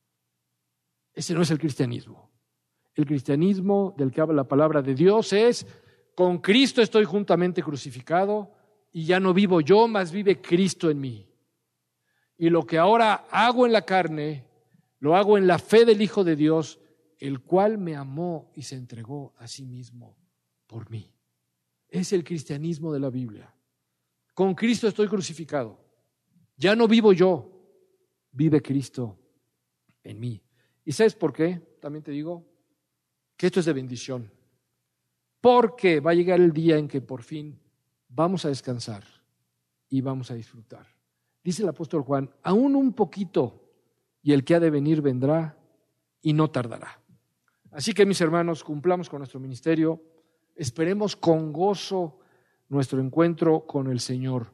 Ese no es el cristianismo. El cristianismo del que habla la palabra de Dios es: con Cristo estoy juntamente crucificado y ya no vivo yo, mas vive Cristo en mí. Y lo que ahora hago en la carne, lo hago en la fe del Hijo de Dios, el cual me amó y se entregó a sí mismo por mí. Es el cristianismo de la Biblia. Con Cristo estoy crucificado. Ya no vivo yo, vive Cristo en mí. ¿Y sabes por qué? También te digo que esto es de bendición. Porque va a llegar el día en que por fin vamos a descansar y vamos a disfrutar. Dice el apóstol Juan: aún un poquito y el que ha de venir vendrá y no tardará. Así que, mis hermanos, cumplamos con nuestro ministerio. Esperemos con gozo nuestro encuentro con el Señor.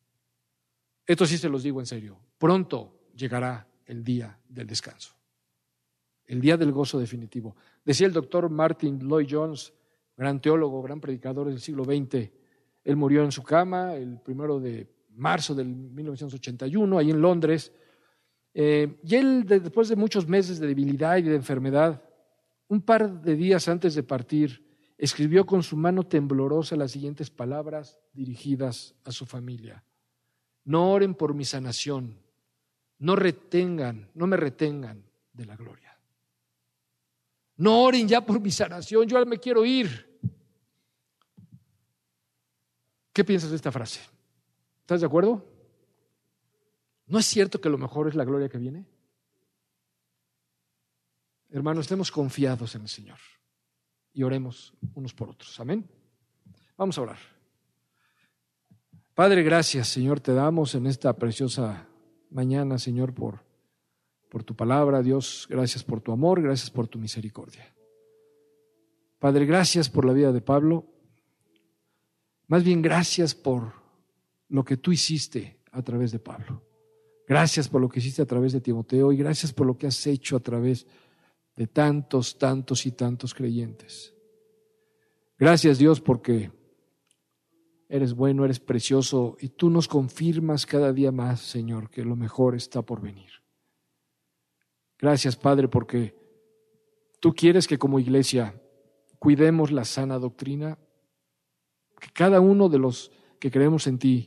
Esto sí se los digo en serio. Pronto llegará el día del descanso, el día del gozo definitivo. Decía el doctor Martin Lloyd-Jones, gran teólogo, gran predicador del siglo veinte. Él murió en su cama el primero de marzo del mil novecientos ochenta y uno, ahí en Londres. Eh, y él, después de muchos meses de debilidad y de enfermedad, un par de días antes de partir, escribió con su mano temblorosa las siguientes palabras dirigidas a su familia: no oren por mi sanación, no retengan, no me retengan de la gloria. No oren ya por mi sanación, yo ahora me quiero ir. ¿Qué piensas de esta frase? ¿Estás de acuerdo? ¿No es cierto que lo mejor es la gloria que viene? Hermanos, estemos confiados en el Señor y oremos unos por otros. Amén. Vamos a orar. Padre, gracias, Señor, te damos en esta preciosa mañana, Señor, por, por tu palabra. Dios, gracias por tu amor, gracias por tu misericordia. Padre, gracias por la vida de Pablo. Más bien, gracias por lo que tú hiciste a través de Pablo. Gracias por lo que hiciste a través de Timoteo y gracias por lo que has hecho a través de tantos, tantos y tantos creyentes. Gracias, Dios, porque eres bueno, eres precioso y tú nos confirmas cada día más, Señor, que lo mejor está por venir. Gracias, Padre, porque tú quieres que como iglesia cuidemos la sana doctrina, que cada uno de los que creemos en ti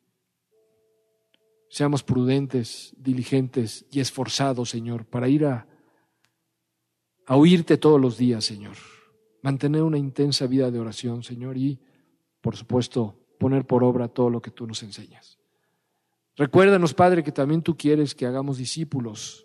seamos prudentes, diligentes y esforzados, Señor, para ir a, a oírte todos los días, Señor. Mantener una intensa vida de oración, Señor, y, por supuesto, poner por obra todo lo que tú nos enseñas. Recuérdanos, Padre, que también tú quieres que hagamos discípulos,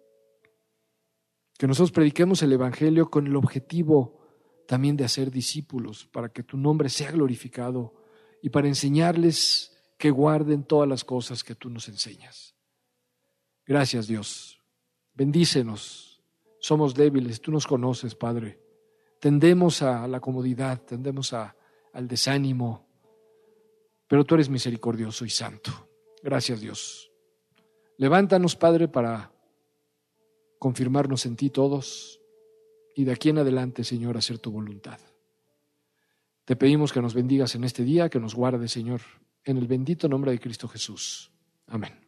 que nosotros prediquemos el Evangelio con el objetivo también de hacer discípulos, para que tu nombre sea glorificado y para enseñarles que guarden todas las cosas que tú nos enseñas. Gracias, Dios. Bendícenos. Somos débiles, tú nos conoces, Padre. Tendemos a la comodidad, tendemos a, al desánimo, pero tú eres misericordioso y santo. Gracias, Dios. Levántanos, Padre, para confirmarnos en ti todos y de aquí en adelante, Señor, hacer tu voluntad. Te pedimos que nos bendigas en este día, que nos guardes, Señor, en el bendito nombre de Cristo Jesús. Amén.